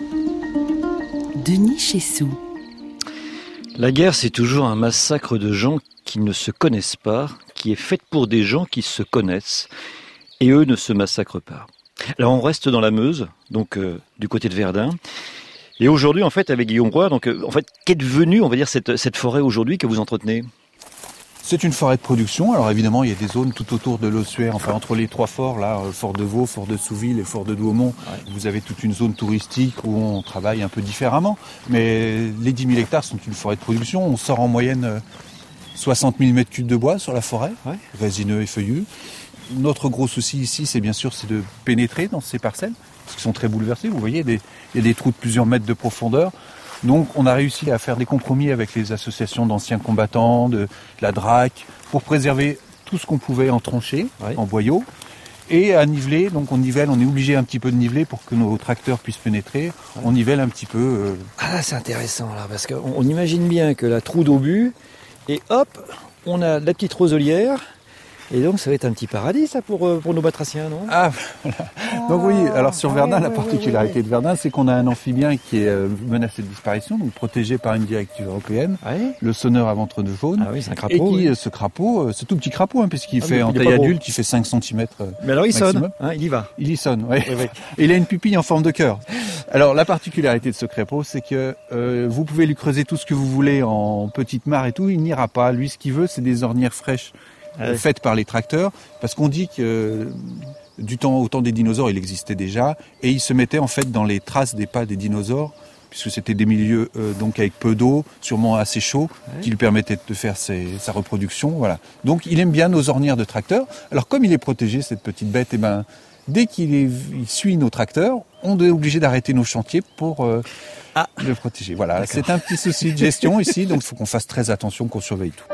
Denis Chessou. La guerre, c'est toujours un massacre de gens qui ne se connaissent pas, qui est faite pour des gens qui se connaissent, et eux ne se massacrent pas. Alors on reste dans la Meuse, donc euh, du côté de Verdun. Et aujourd'hui, en fait, avec Guillaume Roy, donc euh, en fait, qu'est devenue, on va dire, cette, cette forêt aujourd'hui que vous entretenez? C'est une forêt de production. Alors évidemment, il y a des zones tout autour de l'ossuaire, enfin entre les trois forts, là, Fort de Vaux, Fort de Souville et Fort de Douaumont. Ouais. Vous avez toute une zone touristique où on travaille un peu différemment. Mais les dix mille hectares sont une forêt de production. On sort en moyenne soixante mille mètres cubes de bois sur la forêt, ouais. résineux et feuillus. Notre gros souci ici, c'est bien sûr c'est de pénétrer dans ces parcelles, parce qu'ils sont très bouleversés. Vous voyez, il y a des trous de plusieurs mètres de profondeur. Donc on a réussi à faire des compromis avec les associations d'anciens combattants, de, de la D R A C, pour préserver tout ce qu'on pouvait en trancher, oui. en boyaux, et à niveler. Donc on nivelle, on est obligé un petit peu de niveler pour que nos tracteurs puissent pénétrer. Oui. On nivelle un petit peu. Euh... Ah, c'est intéressant là, parce qu'on on imagine bien que la trou d'obus, et hop, on a la petite roselière. Et donc ça va être un petit paradis ça pour, pour nos batraciens, non? Ah voilà. Donc oui, alors sur Verdun, la particularité de Verdun, c'est qu'on a un amphibien qui est menacé de disparition, donc protégé par une directive européenne, ouais. le sonneur à ventre de faune. Ah oui, c'est un crapaud. Et qui, oui. ce crapaud, ce tout petit crapaud, hein, puisqu'il ah fait en taille adulte, il fait cinq centimètres. Mais alors il maximum. sonne, hein, il y va. Il y sonne, oui. oui, oui. Et il a une pupille en forme de cœur. Alors la particularité de ce crapaud, c'est que euh, vous pouvez lui creuser tout ce que vous voulez en petite mare et tout, il n'ira pas. Lui, ce qu'il veut, c'est des ornières fraîches. Ouais. Faites par les tracteurs, parce qu'on dit que du temps, au temps des dinosaures, il existait déjà, et il se mettait en fait dans les traces des pas des dinosaures, puisque c'était des milieux euh, donc avec peu d'eau, sûrement assez chauds, ouais. qui lui permettaient de faire ses, sa reproduction. Voilà. Donc il aime bien nos ornières de tracteurs. Alors comme il est protégé, cette petite bête, eh ben, dès qu'il est, il suit nos tracteurs, on est obligé d'arrêter nos chantiers pour euh, ah. le protéger. Voilà, D'accord. C'est un petit souci de gestion ici, donc il faut qu'on fasse très attention, qu'on surveille tout.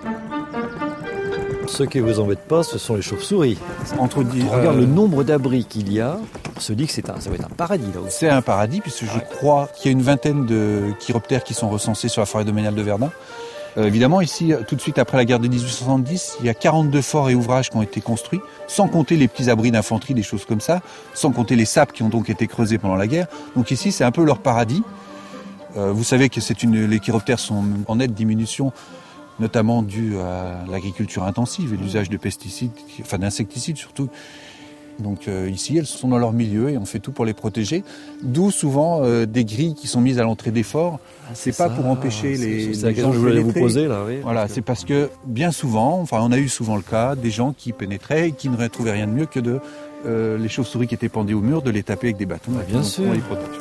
Ce qui ne vous embête pas, ce sont les chauves-souris. Entre Quand on regarde euh... le nombre d'abris qu'il y a, on se dit que c'est un, ça va être un paradis là aussi. C'est un paradis, puisque je crois qu'il y a une vingtaine de chiroptères qui sont recensés sur la forêt domaniale de Verdun. Euh, évidemment, ici, tout de suite après la guerre de dix-huit cent soixante-dix, il y a quarante-deux forts et ouvrages qui ont été construits, sans compter les petits abris d'infanterie, des choses comme ça, sans compter les sapes qui ont donc été creusés pendant la guerre. Donc ici, c'est un peu leur paradis. Euh, vous savez que c'est une, les chiroptères sont en nette diminution, notamment dû à l'agriculture intensive et l'usage de pesticides, enfin d'insecticides surtout. Donc euh, ici, elles sont dans leur milieu et on fait tout pour les protéger. D'où souvent euh, des grilles qui sont mises à l'entrée des forts. Ah, c'est, c'est pas ça, pour empêcher c'est, les, c'est les gens que je voulais vous poser là. Oui, voilà, que... c'est parce que bien souvent, enfin on a eu souvent le cas, des gens qui pénétraient et qui ne trouvaient rien de mieux que de euh, les chauves-souris qui étaient pendues au mur, de les taper avec des bâtons. Ah, bien sûr. Les protège.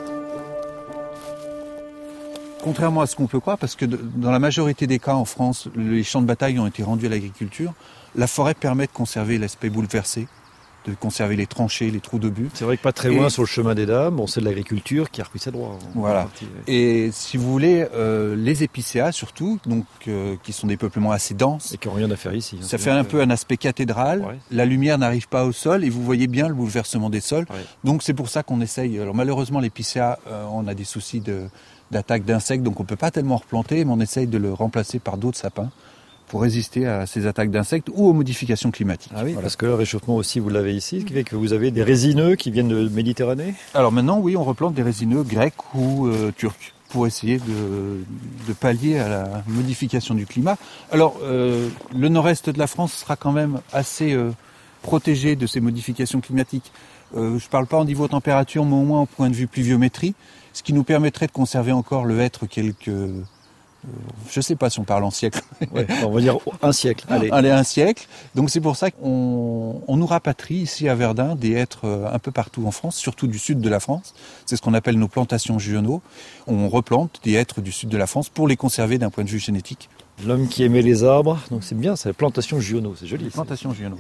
Contrairement à ce qu'on peut croire, parce que dans la majorité des cas en France, les champs de bataille ont été rendus à l'agriculture, la forêt permet de conserver l'aspect bouleversé, de conserver les tranchées, les trous d'obus. C'est vrai que pas très loin, et... sur le chemin des dames, bon, c'est de l'agriculture qui a repris ses droits. Voilà. Partie, ouais. Et si vous voulez, euh, les épicéas surtout, donc, euh, qui sont des peuplements assez denses. Et qui n'ont rien à faire ici. Hein, ça fait un peu un aspect cathédral. Ouais. La lumière n'arrive pas au sol et vous voyez bien le bouleversement des sols. Ouais. Donc c'est pour ça qu'on essaye. Alors malheureusement, l'épicéa, euh, on a des soucis de... d'attaque d'insectes, donc on ne peut pas tellement replanter, mais on essaye de le remplacer par d'autres sapins pour résister à ces attaques d'insectes ou aux modifications climatiques. Ah oui, voilà. Parce que le réchauffement aussi, vous l'avez ici, ce qui fait que vous avez des résineux qui viennent de Méditerranée. Alors maintenant, oui, on replante des résineux grecs ou euh, turcs pour essayer de, de pallier à la modification du climat. Alors, euh, le nord-est de la France sera quand même assez euh, protégé de ces modifications climatiques. Euh, je ne parle pas en niveau température, mais au moins au point de vue pluviométrie, ce qui nous permettrait de conserver encore le hêtre quelques... Euh, je ne sais pas si on parle en siècle. Ouais, on va dire un siècle. Allez. Allez, un siècle. Donc c'est pour ça qu'on on nous rapatrie ici à Verdun des hêtres un peu partout en France, surtout du sud de la France. C'est ce qu'on appelle nos plantations Giono. On replante des hêtres du sud de la France pour les conserver d'un point de vue génétique. L'homme qui aimait les arbres, donc c'est bien, c'est la plantation Giono, c'est joli. Plantation Giono.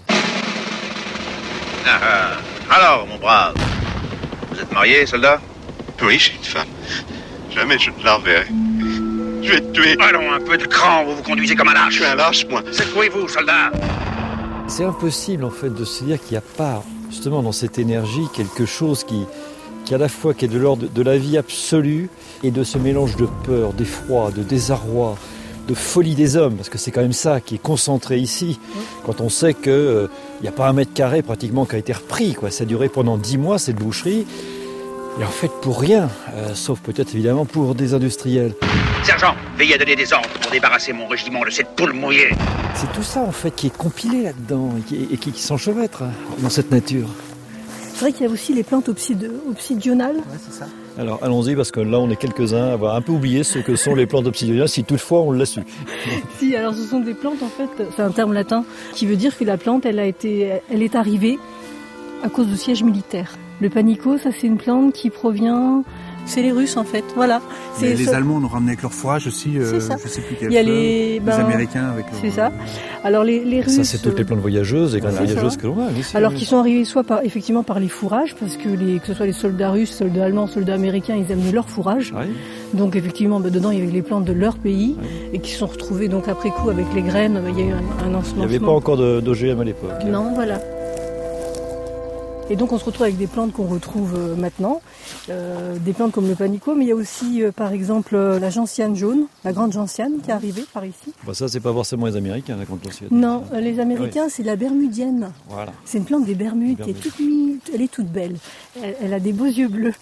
Ah, ah. Alors, mon brave, vous êtes marié, soldat? Oui, j'ai une femme. Jamais je ne la reverrai. Je vais te tuer. Allons, un peu de cran, vous vous conduisez comme un lâche. Je suis un lâche, moi. Secouez-vous, soldat. C'est impossible, en fait, de se dire qu'il n'y a pas, justement, dans cette énergie, quelque chose qui, qui à la fois qui est de l'ordre de la vie absolue et de ce mélange de peur, d'effroi, de désarroi, de folie des hommes, parce que c'est quand même ça qui est concentré ici, quand on sait qu'il euh, n'y a pas un mètre carré pratiquement qui a été repris, quoi. Ça a duré pendant dix mois, cette boucherie, et en fait pour rien, euh, sauf peut-être évidemment pour des industriels. Sergent, veillez à donner des ordres pour débarrasser mon régiment de cette poule mouillée. C'est tout ça en fait qui est compilé là-dedans, et qui, et qui, qui s'enchevêtre dans cette nature. C'est vrai qu'il y a aussi les plantes obsid- obsidionales. Ouais, c'est ça. Alors allons-y, parce que là on est quelques-uns à avoir un peu oublié ce que sont les plantes obsidionales, si toutefois on l'a su. Si, alors ce sont des plantes en fait, c'est un terme latin qui veut dire que la plante elle a été, elle est arrivée à cause de sièges militaires. Le panico, ça c'est une plante qui provient, c'est les Russes en fait, voilà. C'est les ça... Allemands nous ramenaient avec leur fourrage aussi, euh, je sais plus quelle. Il y a les, ben, les Américains avec leur... C'est ça. Alors les, les Russes. Ça c'est toutes les plantes voyageuses, les grandes voilà, voyageuses que l'on a. Ici, alors qui sont arrivées soit par, effectivement par les fourrages, parce que les, que ce soit les soldats russes, soldats allemands, soldats américains, ils amenaient leur fourrage. Oui. Donc effectivement, ben, dedans il y avait les plantes de leur pays oui. et qui sont retrouvées donc après coup avec les graines. Il y a eu un, un ensemencement. Il n'y avait pas encore d'O G M à l'époque. Non, voilà. Et donc on se retrouve avec des plantes qu'on retrouve euh, maintenant, euh, des plantes comme le panico, mais il y a aussi euh, par exemple euh, la gentiane jaune, la grande gentiane qui est arrivée par ici. Bah ça c'est pas forcément les Américains la grande gentiane. Non, euh, les Américains oui. c'est la bermudienne. Voilà. C'est une plante des Bermudes, Bermudes. qui est toute mi- elle est toute belle. Elle, elle a des beaux yeux bleus.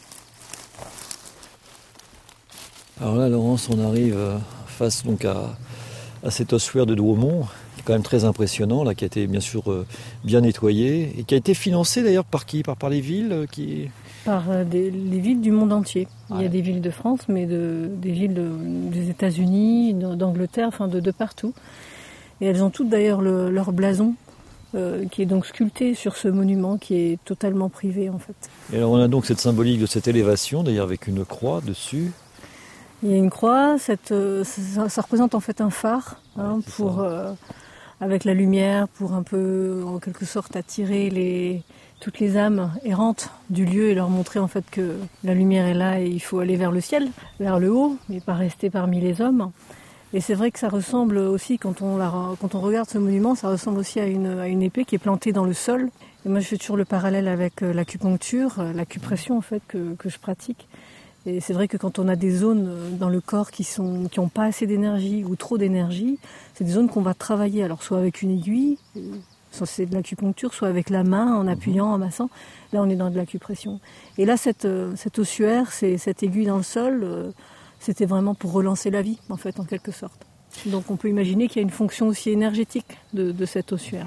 Alors là Laurence, on arrive euh, face donc à, à cet ossuaire de Douaumont. Quand même très impressionnant, là, qui a été bien sûr euh, bien nettoyé et qui a été financé d'ailleurs par qui par, par les villes euh, qui... Par euh, des, les villes du monde entier. Ouais. Il y a des villes de France, mais de, des villes de, des États-Unis, d'Angleterre, enfin de, de partout. Et elles ont toutes d'ailleurs le, leur blason euh, qui est donc sculpté sur ce monument qui est totalement privé en fait. Et alors on a donc cette symbolique de cette élévation, d'ailleurs avec une croix dessus. Il y a une croix, cette, euh, ça, ça représente en fait un phare, hein, ouais, pour, euh, avec la lumière, pour un peu en quelque sorte attirer les, toutes les âmes errantes du lieu et leur montrer en fait que la lumière est là et il faut aller vers le ciel, vers le haut, mais pas rester parmi les hommes. Et c'est vrai que ça ressemble aussi, quand on, la, quand on regarde ce monument, ça ressemble aussi à une, à une épée qui est plantée dans le sol. Et moi je fais toujours le parallèle avec l'acupuncture, l'acupression en fait que, que je pratique. Et c'est vrai que quand on a des zones dans le corps qui sont qui n'ont pas assez d'énergie ou trop d'énergie, c'est des zones qu'on va travailler, alors soit avec une aiguille, soit c'est de l'acupuncture, soit avec la main, en appuyant, en massant. Là on est dans de l'acupression. Et là cette, cette ossuaire, c'est cette aiguille dans le sol, c'était vraiment pour relancer la vie, en fait, en quelque sorte. Donc on peut imaginer qu'il y a une fonction aussi énergétique de, de cette ossuaire.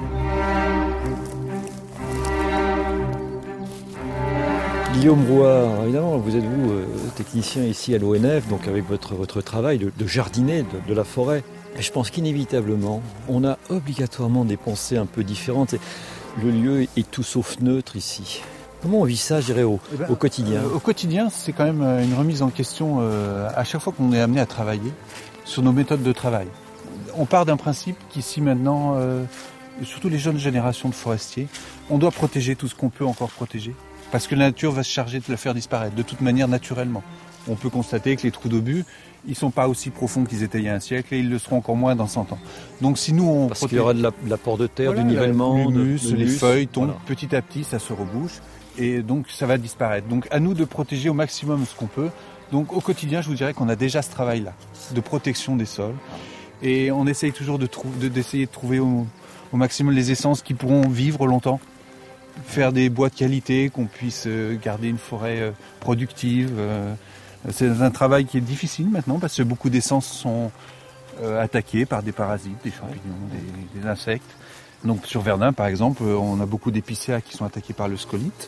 Guillaume Rouard, évidemment, vous êtes vous euh, technicien ici à l'O N F, donc avec votre, votre travail de, de jardinier de, de la forêt. Et je pense qu'inévitablement, on a obligatoirement des pensées un peu différentes. Et le lieu est tout sauf neutre ici. Comment on vit ça, je dirais, au, eh ben, au quotidien euh, Au quotidien, c'est quand même une remise en question euh, à chaque fois qu'on est amené à travailler sur nos méthodes de travail. On part d'un principe qu'ici maintenant, euh, surtout les jeunes générations de forestiers, on doit protéger tout ce qu'on peut encore protéger. Parce que la nature va se charger de le faire disparaître, de toute manière naturellement. On peut constater que les trous d'obus, ils ne sont pas aussi profonds qu'ils étaient il y a un siècle et ils le seront encore moins dans cent ans. Donc si nous on Parce protège... qu'il y aura de, la, de l'apport de terre, voilà, du nivellement, l'humus, de, de les feuilles tombent, voilà. Petit à petit ça se rebouche et donc ça va disparaître. Donc à nous de protéger au maximum ce qu'on peut. Donc au quotidien, je vous dirais qu'on a déjà ce travail-là, de protection des sols. Et on essaye toujours de trou- de, d'essayer de trouver au, au maximum les essences qui pourront vivre longtemps. Faire des bois de qualité, qu'on puisse garder une forêt productive. C'est un travail qui est difficile maintenant parce que beaucoup d'essences sont attaquées par des parasites, des champignons, des, des insectes. Donc sur Verdun par exemple, on a beaucoup d'épicéas qui sont attaqués par le scolite.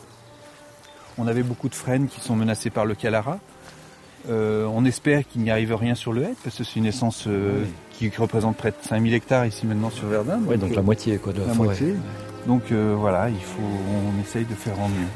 On avait beaucoup de frênes qui sont menacées par le calara. Euh, on espère qu'il n'y arrive rien sur le hêtre parce que c'est une essence euh, oui. qui représente près de cinq mille hectares ici maintenant sur Verdun. Oui, donc, donc la euh, moitié quoi, de la, la forêt. Moitié. Donc euh, voilà, il faut, on essaye de faire en mieux.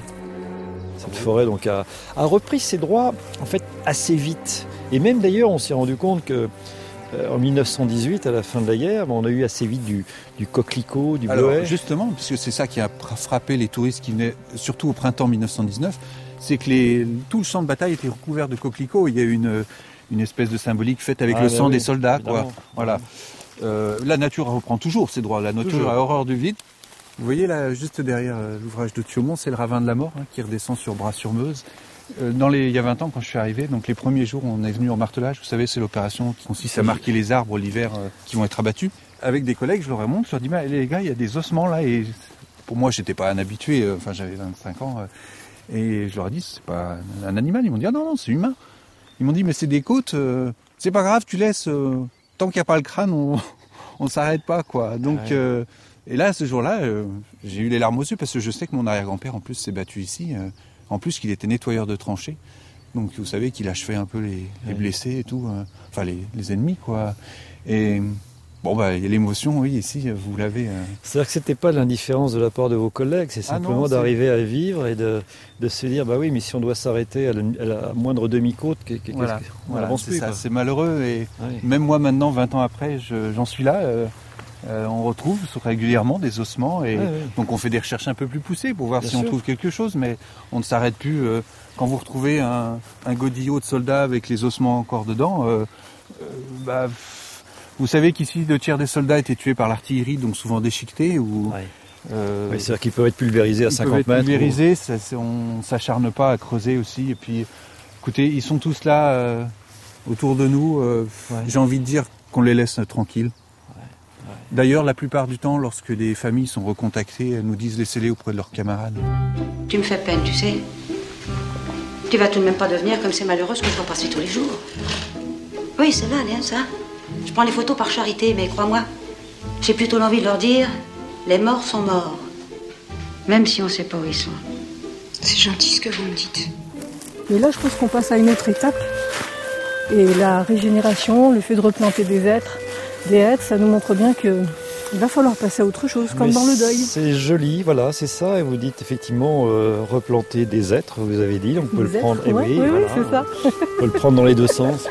Cette forêt donc a, a repris ses droits en fait assez vite. Et même d'ailleurs, on s'est rendu compte que euh, en dix-neuf cent dix-huit, à la fin de la guerre, bon, on a eu assez vite du, du coquelicot, du Alors, bleuet. Justement, puisque c'est ça qui a frappé les touristes qui venaient, surtout au printemps dix-neuf cent dix-neuf, c'est que les, tout le champ de bataille était recouvert de coquelicots. Il y a eu une, une espèce de symbolique faite avec ah, le sang oui, des soldats. Quoi. Voilà. Euh, la nature reprend toujours ses droits. La nature toujours. A horreur du vide. Vous voyez là, juste derrière euh, l'ouvrage de Thiaumont, c'est le ravin de la mort hein, qui redescend sur Bras-sur-Meuse. Euh, dans les, il y a vingt ans, quand je suis arrivé, donc les premiers jours, on est venu en martelage. Vous savez, c'est l'opération qui consiste à marquer les arbres l'hiver euh, qui vont être abattus. Avec des collègues, je leur remonte, je leur dis, mais les gars, il y a des ossements là. Et pour moi, j'étais pas un habitué. Euh, enfin, j'avais vingt-cinq ans. Euh, et je leur ai dit, c'est pas un animal. Ils m'ont dit, ah non, non, c'est humain. Ils m'ont dit, mais c'est des côtes. Euh, c'est pas grave, tu laisses. Euh, tant qu'il n'y a pas le crâne, on, on s'arrête pas, quoi. Donc. Ouais. Euh, Et là, ce jour-là, euh, j'ai eu les larmes aux yeux parce que je sais que mon arrière-grand-père, en plus, s'est battu ici. Euh, en plus, qu'il était nettoyeur de tranchées. Donc, vous savez qu'il achevait un peu les, les blessés et tout. Euh, enfin, les, les ennemis, quoi. Et bon, bah, il y a l'émotion, oui, ici, vous l'avez. Euh... C'est-à-dire que c'était pas l'indifférence de la part de vos collègues, c'est simplement ah non, d'arriver c'est... à vivre et de, de se dire, bah oui, mais si on doit s'arrêter à la, à la moindre demi-côte, qu'est-ce que voilà, voilà, c'est plus, ça, quoi. C'est malheureux. Et oui. Même moi, maintenant, vingt ans après, je, j'en suis là. Euh, Euh, on retrouve régulièrement des ossements et ah, oui. donc on fait des recherches un peu plus poussées pour voir Bien si sûr. on trouve quelque chose, mais on ne s'arrête plus. Euh, quand vous retrouvez un, un godillot de soldat avec les ossements encore dedans, euh, euh, bah, vous savez qu'ici deux tiers des soldats étaient tués par l'artillerie, donc souvent déchiquetés. Ou, ouais. euh, oui, c'est-à-dire qu'ils peuvent être pulvérisés à cinquante mètres. Pulvérisés, ou... ça, c'est, on ne s'acharne pas à creuser aussi. Et puis, écoutez, ils sont tous là euh, autour de nous. Euh, ouais. J'ai envie de dire qu'on les laisse tranquilles. D'ailleurs, la plupart du temps, lorsque des familles sont recontactées, elles nous disent laissez-les auprès de leurs camarades. Tu me fais peine, tu sais. Tu vas tout de même pas devenir comme ces malheureuses que je vois passer tous les jours. Oui, c'est là, hein, ça. Je prends les photos par charité, mais crois-moi, j'ai plutôt l'envie de leur dire les morts sont morts. Même si on sait pas où ils sont. C'est gentil ce que vous me dites. Mais là, je pense qu'on passe à une autre étape. Et la régénération, le fait de replanter des êtres, des êtres, ça nous montre bien que Il va falloir passer à autre chose, comme Mais dans le deuil. C'est joli, voilà, c'est ça. Et vous dites effectivement euh, replanter des êtres, vous avez dit. On peut Des le prendre. êtres, eh ouais, oui, oui, voilà. oui, c'est ça. On peut le prendre dans les deux sens.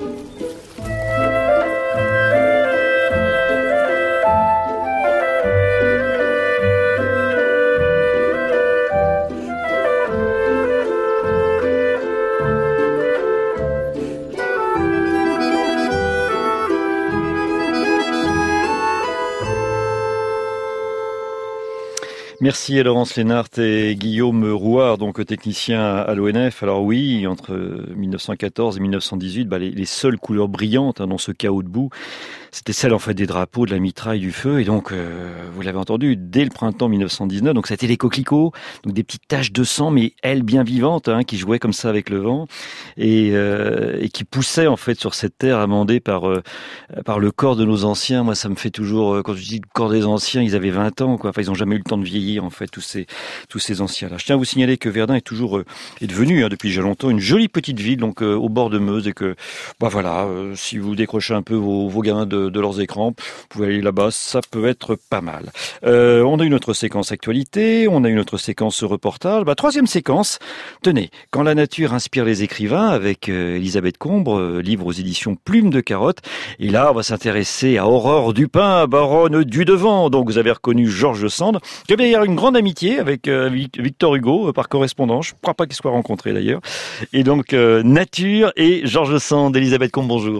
Merci à Laurence Lénart et Guillaume Rouard, donc technicien à l'O N F. Alors oui, entre mille neuf cent quatorze et mille neuf cent dix-huit, bah, les, les seules couleurs brillantes hein, dans ce chaos de boue, c'était celle en fait des drapeaux, de la mitraille, du feu. Et donc, euh, vous l'avez entendu, dès le printemps mille neuf cent dix-neuf, donc c'était les coquelicots, donc des petites taches de sang, mais elles bien vivantes, hein, qui jouaient comme ça avec le vent et, euh, et qui poussaient en fait sur cette terre amendée par euh, par le corps de nos anciens. Moi, ça me fait toujours, quand je dis le corps des anciens, ils avaient vingt ans, quoi. Enfin, ils n'ont jamais eu le temps de vieillir, en fait, tous ces tous ces anciens-là. Je tiens à vous signaler que Verdun est toujours euh, est devenu hein, depuis déjà longtemps une jolie petite ville, donc euh, au bord de Meuse, et que bah voilà, euh, si vous décrochez un peu vos, vos gamins de, de leurs écrans, vous pouvez aller là-bas, ça peut être pas mal. Euh, on a une autre séquence actualité, on a une autre séquence reportage. Bah, troisième séquence, tenez, quand la nature inspire les écrivains, avec euh, Elisabeth Combre, euh, livre aux éditions Plume de Carotte. Et là, on va s'intéresser à Aurore Dupin, baronne du Devant. Donc, vous avez reconnu George Sand, qui avait d'ailleurs une grande amitié avec euh, Victor Hugo, euh, par correspondance. Je ne crois pas qu'ils soient rencontrés d'ailleurs. Et donc, euh, nature et George Sand. Elisabeth Combre, bonjour.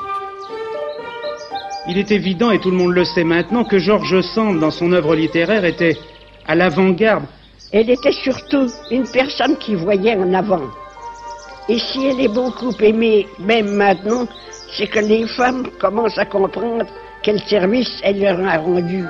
Il est évident, et tout le monde le sait maintenant, que George Sand, dans son œuvre littéraire, était à l'avant-garde. Elle était surtout une personne qui voyait en avant. Et si elle est beaucoup aimée, même maintenant, c'est que les femmes commencent à comprendre quel service elle leur a rendu.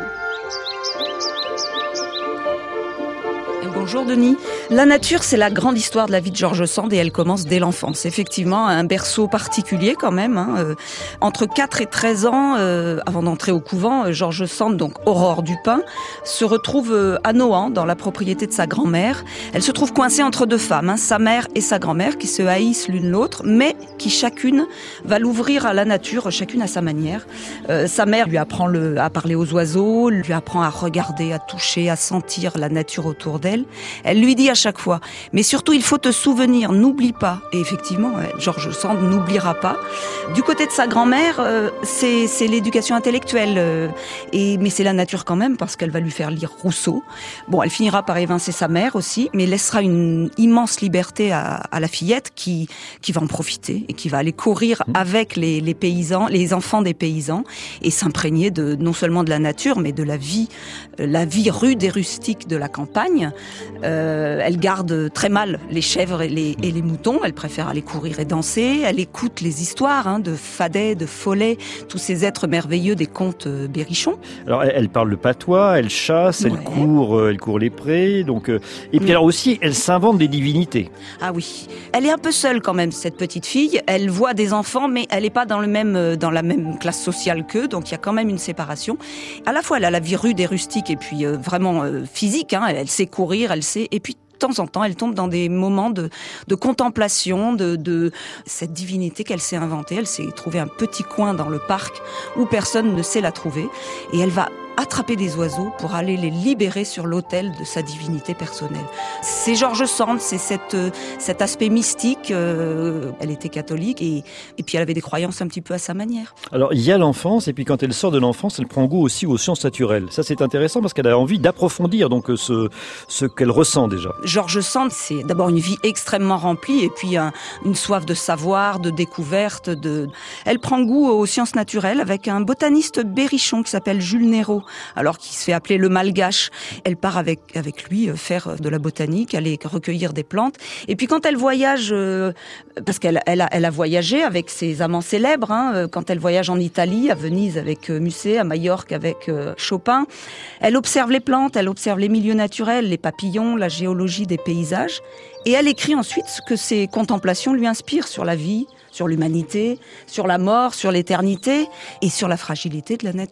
Bonjour Denis. La nature, c'est la grande histoire de la vie de George Sand et elle commence dès l'enfance. Effectivement, un berceau particulier quand même. Hein. Euh, entre quatre et treize ans, euh, avant d'entrer au couvent, George Sand, donc Aurore Dupin, se retrouve euh, à Nohant, dans la propriété de sa grand-mère. Elle se trouve coincée entre deux femmes, hein, sa mère et sa grand-mère, qui se haïssent l'une l'autre, mais qui chacune va l'ouvrir à la nature, chacune à sa manière. Euh, sa mère lui apprend le, à parler aux oiseaux, lui apprend à regarder, à toucher, à sentir la nature autour d'elle. Elle lui dit à chaque fois, mais surtout il faut te souvenir, n'oublie pas. Et effectivement, George Sand n'oubliera pas. Du côté de sa grand-mère, euh, c'est, c'est l'éducation intellectuelle, euh, et mais c'est la nature quand même parce qu'elle va lui faire lire Rousseau. Bon, elle finira par évincer sa mère aussi, mais laissera une immense liberté à, à la fillette qui qui va en profiter et qui va aller courir avec les, les paysans, les enfants des paysans, et s'imprégner de non seulement de la nature, mais de la vie, la vie rude et rustique de la campagne. Euh, elle garde très mal les chèvres et les, et les moutons. Elle préfère aller courir et danser. Elle écoute les histoires hein, de Fadet, de Follet, tous ces êtres merveilleux des contes euh, berrichons. Alors, elle, elle parle le patois, elle chasse, ouais. elle court, euh, elle court les prés. Donc, euh, et puis mmh. alors aussi, elle s'invente des divinités. Ah oui, elle est un peu seule quand même, cette petite fille. Elle voit des enfants, mais elle n'est pas dans le même, dans la même classe sociale qu'eux. Donc, il y a quand même une séparation. À la fois, elle a la vie rude et rustique, et puis euh, vraiment euh, physique. Hein. Elle sait courir, elle sait, et puis de temps en temps, elle tombe dans des moments de, de contemplation de, de cette divinité qu'elle s'est inventée. Elle s'est trouvée un petit coin dans le parc où personne ne sait la trouver, et elle va attraper des oiseaux pour aller les libérer sur l'autel de sa divinité personnelle. C'est George Sand, c'est cette, cet aspect mystique. Euh, elle était catholique et, et puis elle avait des croyances un petit peu à sa manière. Alors il y a l'enfance, et puis quand elle sort de l'enfance, elle prend goût aussi aux sciences naturelles. Ça c'est intéressant parce qu'elle a envie d'approfondir donc ce, ce qu'elle ressent déjà. George Sand, c'est d'abord une vie extrêmement remplie et puis un, une soif de savoir, de découverte. De... Elle prend goût aux sciences naturelles avec un botaniste berrichon qui s'appelle Jules Néraud, alors qui se fait appeler le Malgache. Elle part avec avec lui faire de la botanique, aller recueillir des plantes. Et puis quand elle voyage, euh, parce qu'elle elle a, elle a voyagé avec ses amants célèbres, hein, quand elle voyage en Italie, à Venise avec euh, Musset, à Majorque avec euh, Chopin, elle observe les plantes, elle observe les milieux naturels, les papillons, la géologie des paysages, et elle écrit ensuite ce que ses contemplations lui inspirent sur la vie, sur l'humanité, sur la mort, sur l'éternité et sur la fragilité de la nature.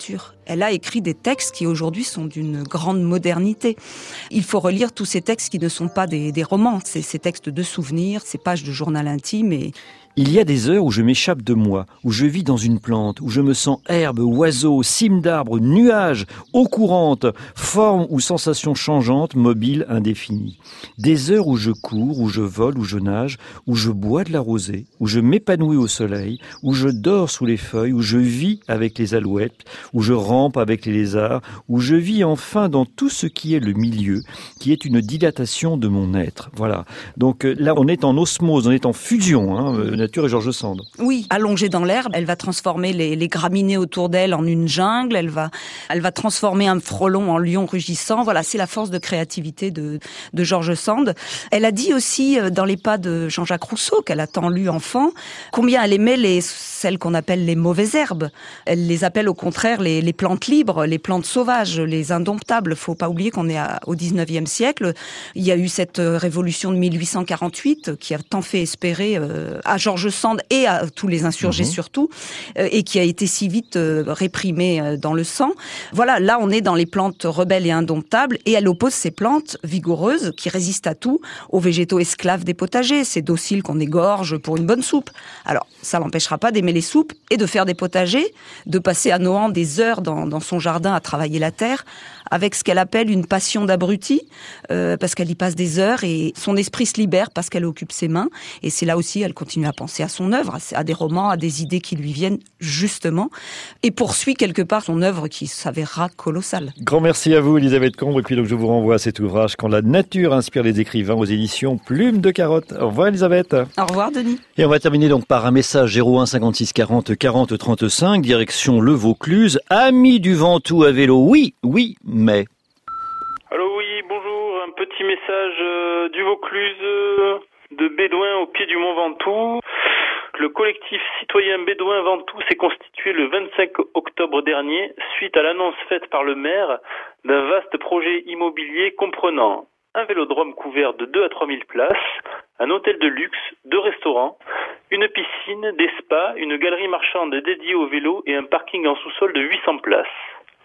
Elle a écrit des textes qui aujourd'hui sont d'une grande modernité. Il faut relire tous ces textes qui ne sont pas des, des romans, c'est ces textes de souvenirs, ces pages de journal intime et... Il y a des heures où je m'échappe de moi, où je vis dans une plante, où je me sens herbe, oiseau, cime d'arbre, nuage, eau courante, forme ou sensation changeante, mobile, indéfinie. Des heures où je cours, où je vole, où je nage, où je bois de la rosée, où je m'épanouis au soleil, où je dors sous les feuilles, où je vis avec les alouettes, où je rampe avec les lézards, où je vis enfin dans tout ce qui est le milieu, qui est une dilatation de mon être. Voilà. Donc là, on est en osmose, on est en fusion, hein, nature et George Sand. Oui, allongée dans l'herbe, elle va transformer les, les graminées autour d'elle en une jungle, elle va, elle va transformer un frelon en lion rugissant. Voilà, c'est la force de créativité de, de George Sand. Elle a dit aussi dans les pas de Jean-Jacques Rousseau, qu'elle a tant lu enfant, combien elle aimait les, celles qu'on appelle les mauvaises herbes. Elle les appelle au contraire les, les plantes libres, les plantes sauvages, les indomptables. Faut pas oublier qu'on est à, au dix-neuvième siècle. Il y a eu cette révolution de mille huit cent quarante-huit qui a tant fait espérer euh, à George Sand et à tous les insurgés mmh. surtout, euh, et qui a été si vite euh, réprimée euh, dans le sang. Voilà, là on est dans les plantes rebelles et indomptables, et elle oppose ces plantes vigoureuses qui résistent à tout aux végétaux esclaves des potagers, ces dociles qu'on égorge pour une bonne soupe. Alors, ça l'empêchera pas d'aimer les soupes et de faire des potagers, de passer à Nohant des heures dans, dans son jardin à travailler la terre, avec ce qu'elle appelle une passion d'abruti, euh, parce qu'elle y passe des heures et son esprit se libère parce qu'elle occupe ses mains. Et c'est là aussi, elle continue à penser à son œuvre, à des romans, à des idées qui lui viennent justement, et poursuit quelque part son œuvre qui s'avérera colossale. Grand merci à vous, Elisabeth Combre, et puis donc je vous renvoie à cet ouvrage « Quand la nature inspire les écrivains » aux éditions Plume de Carotte. Au revoir, Elisabeth. Au revoir, Denis. Et on va terminer donc par un message zéro un cinquante-six quarante quarante trente-cinq, direction Le Vaucluse. Amis du Ventoux à vélo, oui, oui, mais... Allô, oui, bonjour, un petit message euh, du Vaucluse, euh, de Bédouin au pied du Mont Ventoux. Le collectif citoyen Bédouin Ventoux s'est constitué le vingt-cinq octobre dernier suite à l'annonce faite par le maire d'un vaste projet immobilier comprenant un vélodrome couvert de deux à trois mille places, un hôtel de luxe, deux restaurants, une piscine, des spas, une galerie marchande dédiée au vélo et un parking en sous-sol de huit cents places.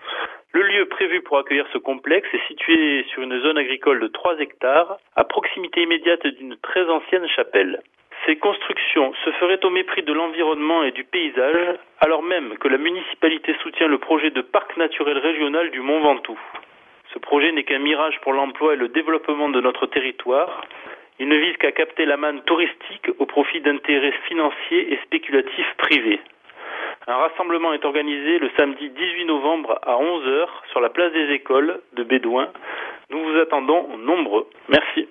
Le lieu prévu pour accueillir ce complexe est situé sur une zone agricole de trois hectares, à proximité immédiate d'une très ancienne chapelle. Ces constructions se feraient au mépris de l'environnement et du paysage, alors même que la municipalité soutient le projet de parc naturel régional du Mont Ventoux. Ce projet n'est qu'un mirage pour l'emploi et le développement de notre territoire. Il ne vise qu'à capter la manne touristique au profit d'intérêts financiers et spéculatifs privés. Un rassemblement est organisé le samedi dix-huit novembre à onze heures sur la place des écoles de Bédouin. Nous vous attendons nombreux. Merci.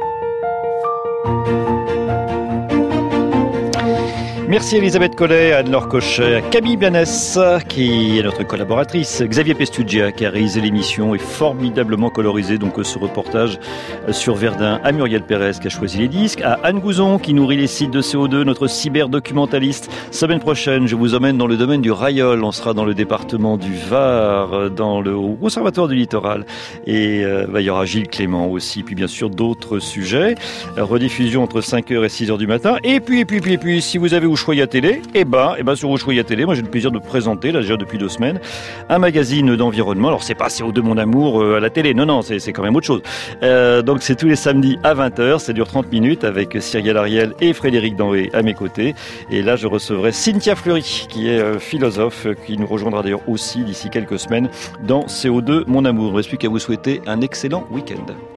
Merci Elisabeth Collet, Anne-Laure Cochet, Camille Bianès, qui est notre collaboratrice, Xavier Pestugia, qui a réalisé l'émission et formidablement colorisé donc ce reportage sur Verdun, à Muriel Pérez, qui a choisi les disques, à Anne Gouzon, qui nourrit les sites de C O deux, notre cyberdocumentaliste. Semaine prochaine, je vous emmène dans le domaine du Rayol. On sera dans le département du Var, dans le Conservatoire du Littoral. Et euh, bah, il y aura Gilles Clément aussi, puis bien sûr d'autres sujets. Rediffusion entre cinq heures et six heures du matin. Et puis, et puis, et puis, et puis si vous avez Ushuaïa Télé, et ben, et ben sur Ushuaïa Télé, moi j'ai le plaisir de présenter, là déjà depuis deux semaines, un magazine d'environnement. Alors c'est pas C O deux Mon Amour euh, à la télé, non, non, c'est, c'est quand même autre chose. Euh, donc c'est tous les samedis à vingt heures, ça dure trente minutes avec Cyrielle Ariel et Frédéric Danré à mes côtés. Et là je recevrai Cynthia Fleury, qui est euh, philosophe, qui nous rejoindra d'ailleurs aussi d'ici quelques semaines dans C O deux Mon Amour. Il ne reste plus qu'à vous souhaiter un excellent week-end.